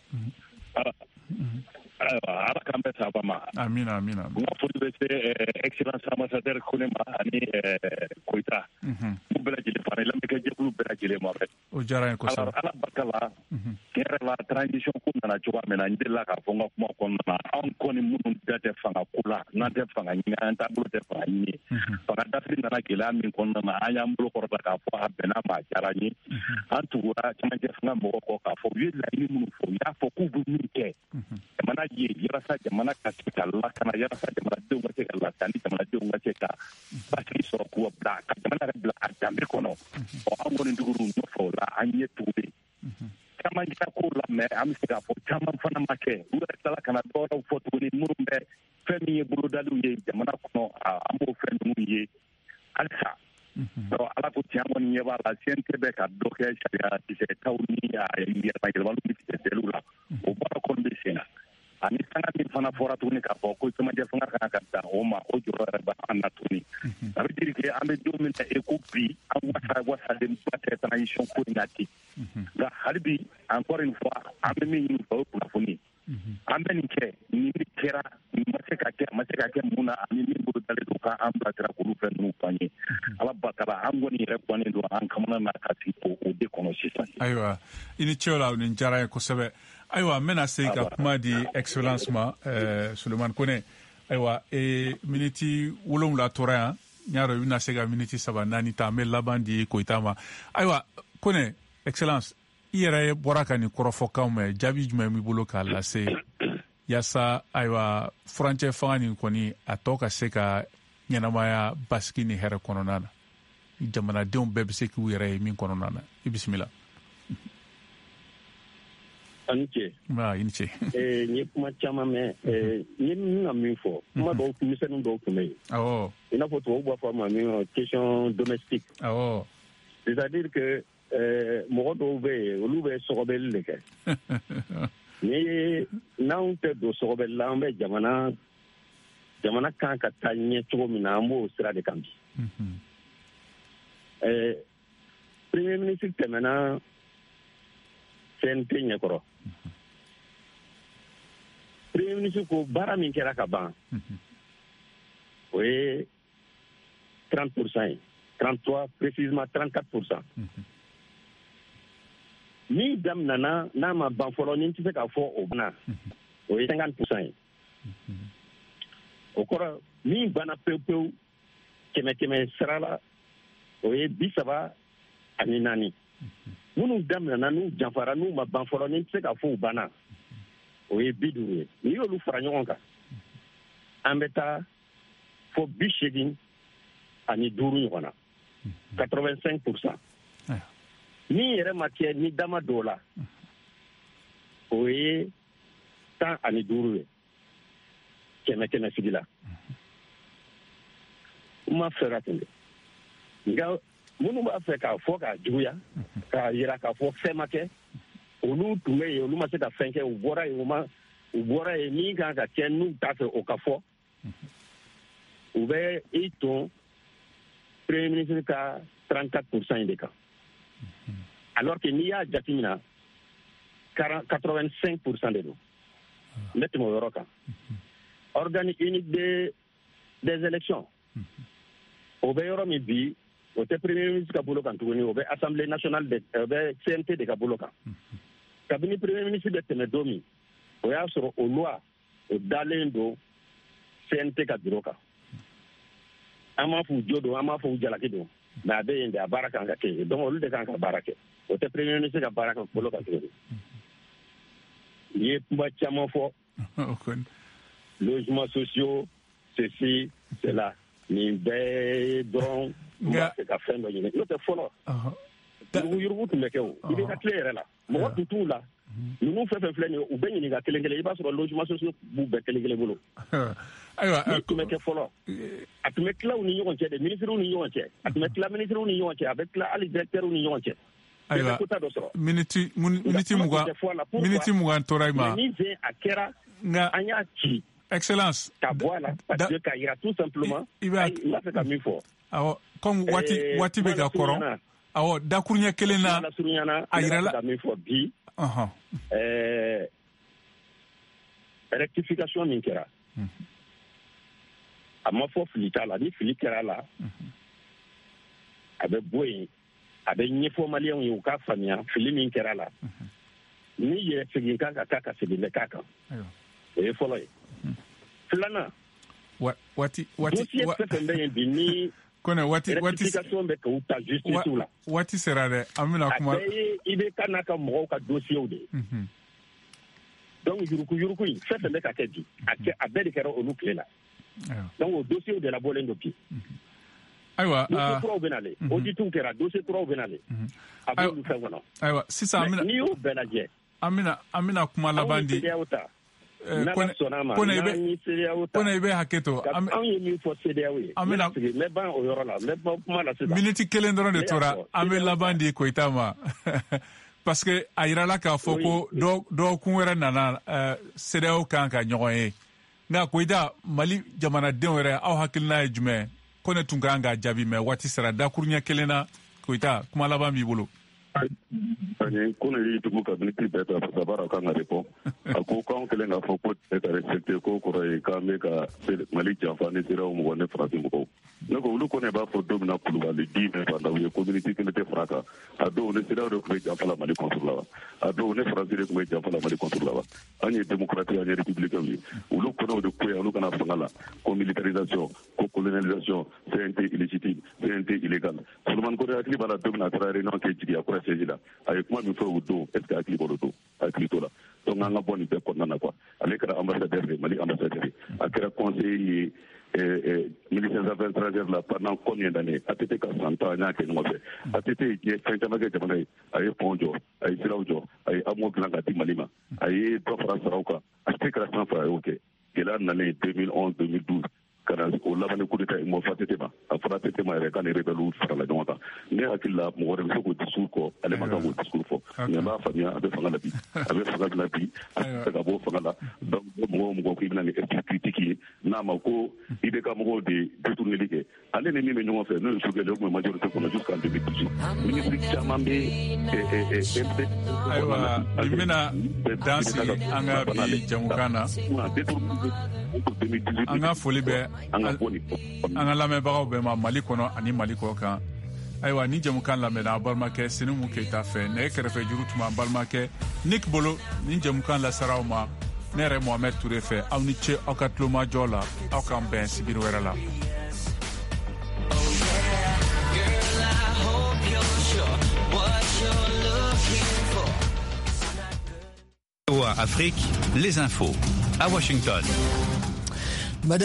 Ayiwa ala k'an bɛɛ saba ma. Amina amina. N ka foli bɛ se excellence ambassadeur Kone ma ani Goyita. U bɛɛ lajɛlen fana lamɛnkɛjɛkulu bɛɛ lajɛlen ma. O diyara n ye kosɛbɛ. Alors ala barika la tiɲɛ yɛrɛ la transition ko nana cogoya min na n delila k'a fɔ n ka kuma kɔnɔna na anw kɔni minnu da tɛ fanga ko la n'an tɛ fanga ɲini an taabolo tɛ fanga ɲini fanga dafiri nana gɛlɛya min kɔnɔna na an y'an bolo kɔrɔta k'a fɔ a bɛnna ma a diyara n ye an tugura cɛmancɛ fanga mɔgɔ kɔ k'a fɔ u ye laɲini minnu fɔ u y'a fɔ k'u bɛ min kɛ jamana ye yalasa jamana ka se ka lakana yalasa jamanadenw ka se ka lafiya ni jamanadenw ka se ka basigi sɔrɔ k'u bila ka jamana yɛrɛ bila a danbe kɔnɔ ɔ an kɔni tugura u nɔfɛ o la an ɲɛ tugu caman kɛra kow la mɛ an bɛ se k'a fɔ caman fana ma kɛ u yɛrɛ tilala ka na dɔwɛrɛw fɔ tuguni minnu bɛ fɛn min ye bolodaliw ye jamana kɔnɔ an b'o fɛn ninnu ye halisa ala ko tiɲɛ kɔni ɲɛ b'a la C N T bɛ ka dɔ kɛ sariya kisɛtaw ni yɛlɛmaliw ni kisɛsɛliw la o baara kɔni bɛ sen na ani sanga min fana fɔra tuguni k'a fɔ ko cɛmancɛ fanga kan ka dan o ma o jɔyɔrɔ yɛrɛ b'an na tuguni ça veut dire que an bɛ don min na e ko bi an wasa wasalen ba tɛ transition ko in na ten nka hali bi encore une fois an bɛ min ɲini fɛ o ye kunnafoni an bɛ nin kɛ ni min kɛra nin ma se ka kɛ a ma se ka kɛ mun na ani min bolo dalen don k'an bilasira k'olu fɛn ninnu f'an ye ala barika la an kɔni yɛrɛ guwannen don an kamana na ka sigi o de kɔnɔ sisan. Ayiwa i ni ce o la nin diyara n ye kosɛbɛ. Ayiwa n bɛna se ka kuma di excellence ma Sulemani Kone ayiwa miniti wolonwula tora yan n y'a dɔn i bɛna se ka miniti saba naani ta an bɛ laban di Koyita ma ayiwa Kone excellence i yɛrɛ bɔra ka nin kɔrɔfɔkanw mɛn jaabi jumɛn b'i bolo k'a lase yaasa ayiwa furancɛ fanga nin kɔni a tɔ ka se ka ɲɛnamaya basigi ni hɛrɛ kɔnɔna na jamanadenw bɛɛ bɛ se k'u yɛrɛ ye min kɔnɔna na i bisimila. A ni ce. Nba i ni ce. N ye kuma caman mɛn n ye min ka min fɔ kuma dɔw misɛnnin dɔw tun bɛ yen. Awɔ. I n'a fɔ tubabu b'a fɔ a ma min question domestique. Awɔ. C'est-à-dire que mɔgɔ dɔw bɛ yen olu bɛ sɔgɔbɛli de kɛ. Ni n'anw tɛ don sɔgɔbɛli la an bɛ jamana jamana kan ka taa ɲɛ cogo min na an b'o sira de kan bi. Premier ministre tɛmɛna C N T ɲɛkɔrɔ. Premier ministre ko baara min kɛra ka ban o ye trente pour cent ye trente-trois précisément trente-quatre pour cent. Min daminana n'a ma ban fɔlɔ ni n tɛ se k'a fɔ o banna o ye cinquante pour cent ye. O kɔrɔ min banna pewu pewu kɛmɛ kɛmɛ sara la o ye bi saba ani naani. minnu daminɛna n'u janfara n'u ma ban fɔlɔ ni tɛ se ka fɔ u banna o ye bi duuru ye n'i y'olu fara ɲɔgɔn kan an bɛ taa fɔ bi seegin ani duuru ɲɔgɔn na quatre-vingt-cinq pour cent min yɛrɛ ma kɛ ni dama dɔw la o ye tan ani duuru ye kɛmɛ kɛmɛ sigi la n ma fɛ ka tɛmɛ nka minnu b'a fɛ k'a fɔ k'a juguya k'a yira k'a fɔ fɛn ma kɛ olu tun bɛ yen olu ma se ka fɛn kɛ u bɔra yen u ma u bɔra yen min kan ka kɛ n'u t'a fɛ o ka fɔ u bɛ i ton premier ministre ka trente-quatre pour cent in de kan alors que n'i y'a jateminɛ quatre-vingt-cinq pour cent de don n bɛ tɛmɛ o yɔrɔ kan organe unique des des élections o bɛ yɔrɔ min bi o tɛ premier ministre ka bolo kan tuguni o bɛ assemblée nationale de o bɛ C N T de ka bolo kan kabini premier ministre bɛ tɛmɛ don min o y'a sɔrɔ o loi o dalen don C N T ka bureau kan an m'a fɔ u jo don an m'a fɔ u jalaki don mais a bɛ yen de a baara kan ka kɛ yen donc olu de kan ka baara kɛ o tɛ premier ministre ka baara kan bolo kan tuguni i ye kuma caman fɔ logements sociaux ceci cela nin bɛɛ dɔrɔn u b'a fɛ ka fɛn dɔ ɲini n'o tɛ fɔlɔ yuruguyurugu tun bɛ kɛ o i bɛ ka tile yɛrɛ la mɔgɔ tun t'u la ninnu fɛn fɛn filɛ nin ye u bɛ ɲininka kelen kelen i b'a sɔrɔ logements sociaux b'u bɛɛ kelen kelen bolo min tun bɛ kɛ fɔlɔ a tun bɛ tila u ni ɲɔgɔn cɛ de ministres ni ɲɔgɔn cɛ a tun bɛ tila ministres ni ɲɔgɔn cɛ a bɛ tila hali directeurs ni ɲɔgɔn cɛ ayiwa miniti miniti mugan miniti mugan tora i ma ni jɛ a kɛra an y'a ci excellence ka bɔ a la parce que ka yira tout simplement i b'a fɛ ka min fɔ awɔ comme waati waati bɛ ka kɔrɔ awɔ dakuruɲɛ kelen na a yirala ka min fɔ bi ɛɛ rectification min kɛra a ma fɔ fili t'a la ni fili kɛra la a bɛ bɔ yen a bɛ ɲɛfɔ maliyɛnw ye u k'a faamuya fili min kɛra la ni yɛrɛ segin kan ka taa ka segin bɛ k'a kan o ye fɔlɔ ye filanan waati waati dossier fɛn fɛn bɛ yen bi ni kɔnɛ waati waati rectification bɛ k'u ta justice la waati sera dɛ an bɛna kuma a bɛɛ ye I B K n'a ka mɔgɔw ka dossiers de ye donc yuruku yuruku in fɛn fɛn bɛ ka kɛ bi a kɛ a bɛɛ de kɛra olu tile la donc o dossiers de labɔlen don bi ayiwa dossier kuraw bɛ nalen auditiw kɛra dossier kuraw bɛ nalen a b'olu fɛn kɔnɔ ayiwa sisan an bɛna n'i y'o bɛɛ lajɛ an bɛna an bɛna kuma laban di n'ala sɔnna ma n'an ye C D A O ta kɔnɛ i bɛ hakɛ to anw ye min fɔ C D A O ye an bɛna n bɛ ban o yɔrɔ la n bɛ ban kuma la sisan miniti kelen dɔrɔn de tora an bɛ laban di Koyita ma parce que a yirala k'a fɔ ko dɔgɔkun wɛrɛ nana C D A O kan ka ɲɔgɔn ye nka Koyita Mali jamanadenw yɛrɛ aw hakilina ye jumɛn ko ne tun kan ka jaabi mɛ waati sera dakuruɲɛ kelen na Koyita kuma laban b'i bolo. ani ko ne yitugu ka miniti bɛɛ ta sabara kan ka répond a ko k'anw kɛlen k'a fɔ ko tɛ ka respecté ko kɔrɔ ye k'an bɛ ka Mali janfa ni seraw mɔgɔ ne farafin mɔgɔw ne ko olu kɔni b'a fɔ don min na Kulubali di mɛn fandaw ye communauté kelen tɛ fara kan a don ne seraw de tun bɛ janfa la Mali contre la wa a don ne faransi de tun bɛ janfa la Mali contre la wa an ye démocratie an ye républicain ye olu kɔnɔw de ko ye olu kana fanga la ko militarisation ko colonialisation C N T illégitime C N T illégal Solomani Kone hakili b'a la don min na a taara réunion kɛ jigiya kura siège la a ye kuma min fɔ o don est ce que hakili b'o don hakili t'o la donc an ka bɔ nin bɛɛ kɔnɔna na quoi ale kɛra ambassadeur de Mali ambassadeur ye a kɛra conseiller ye ministère des affaires étrangères la pendant combien d'années A T T ka san tan an y'a kɛ ɲɔgɔn fɛ A T T ye fɛn caman kɛ jamana ye a ye pont jɔ a ye siraw jɔ a ye avion dilan ka di Mali ma a ye dɔ fara saraw kan A T T kɛra san fara a y'o kɛ gɛlɛya nalen deux mille onze deux mille douze kana o laban coup d'état mo fa tete ma a fara tete ma yɛrɛ ka ni rebelle fara la ɲɔgɔn kan ne hakili la mɔgɔ wɛrɛ bɛ se k'o discours kɔ ale ma kan k'o discours fɔ mais n b'a faamuya a bɛ fanga la bi a bɛ fanga la bi a bɛ se ka bɔ fanga la donc mɔgɔ o mɔgɔ k'i bɛna ni esprit critique ye n'a ma ko I B K mɔgɔw de détourneli kɛ ale ni min bɛ ɲɔgɔn fɛ n'o ye Sogɛl o tun bɛ majorité kɔnɔ jusqu'en deux mille dix-huit ministre caman bɛ ayiwa nin bɛna dan sigi an ka bi jamukan na an ka foli bɛ an ka lamɛnbagaw bɛɛ ma Mali kɔnɔ ani Mali kɔ kan ayiwa ni jamukan lamɛnna a balimakɛ Sinimu Keyita fɛ nɛgɛ kɛrɛfɛ juru tuma an balimakɛ Nick Bolo ni jamukan lasara aw ma ne yɛrɛ Mohamed Touré fɛ aw ni ce aw ka tulomajɔ la aw k'an bɛn sigiri wɛrɛ la. What you're looking V O A Afrique, les infos à Washington.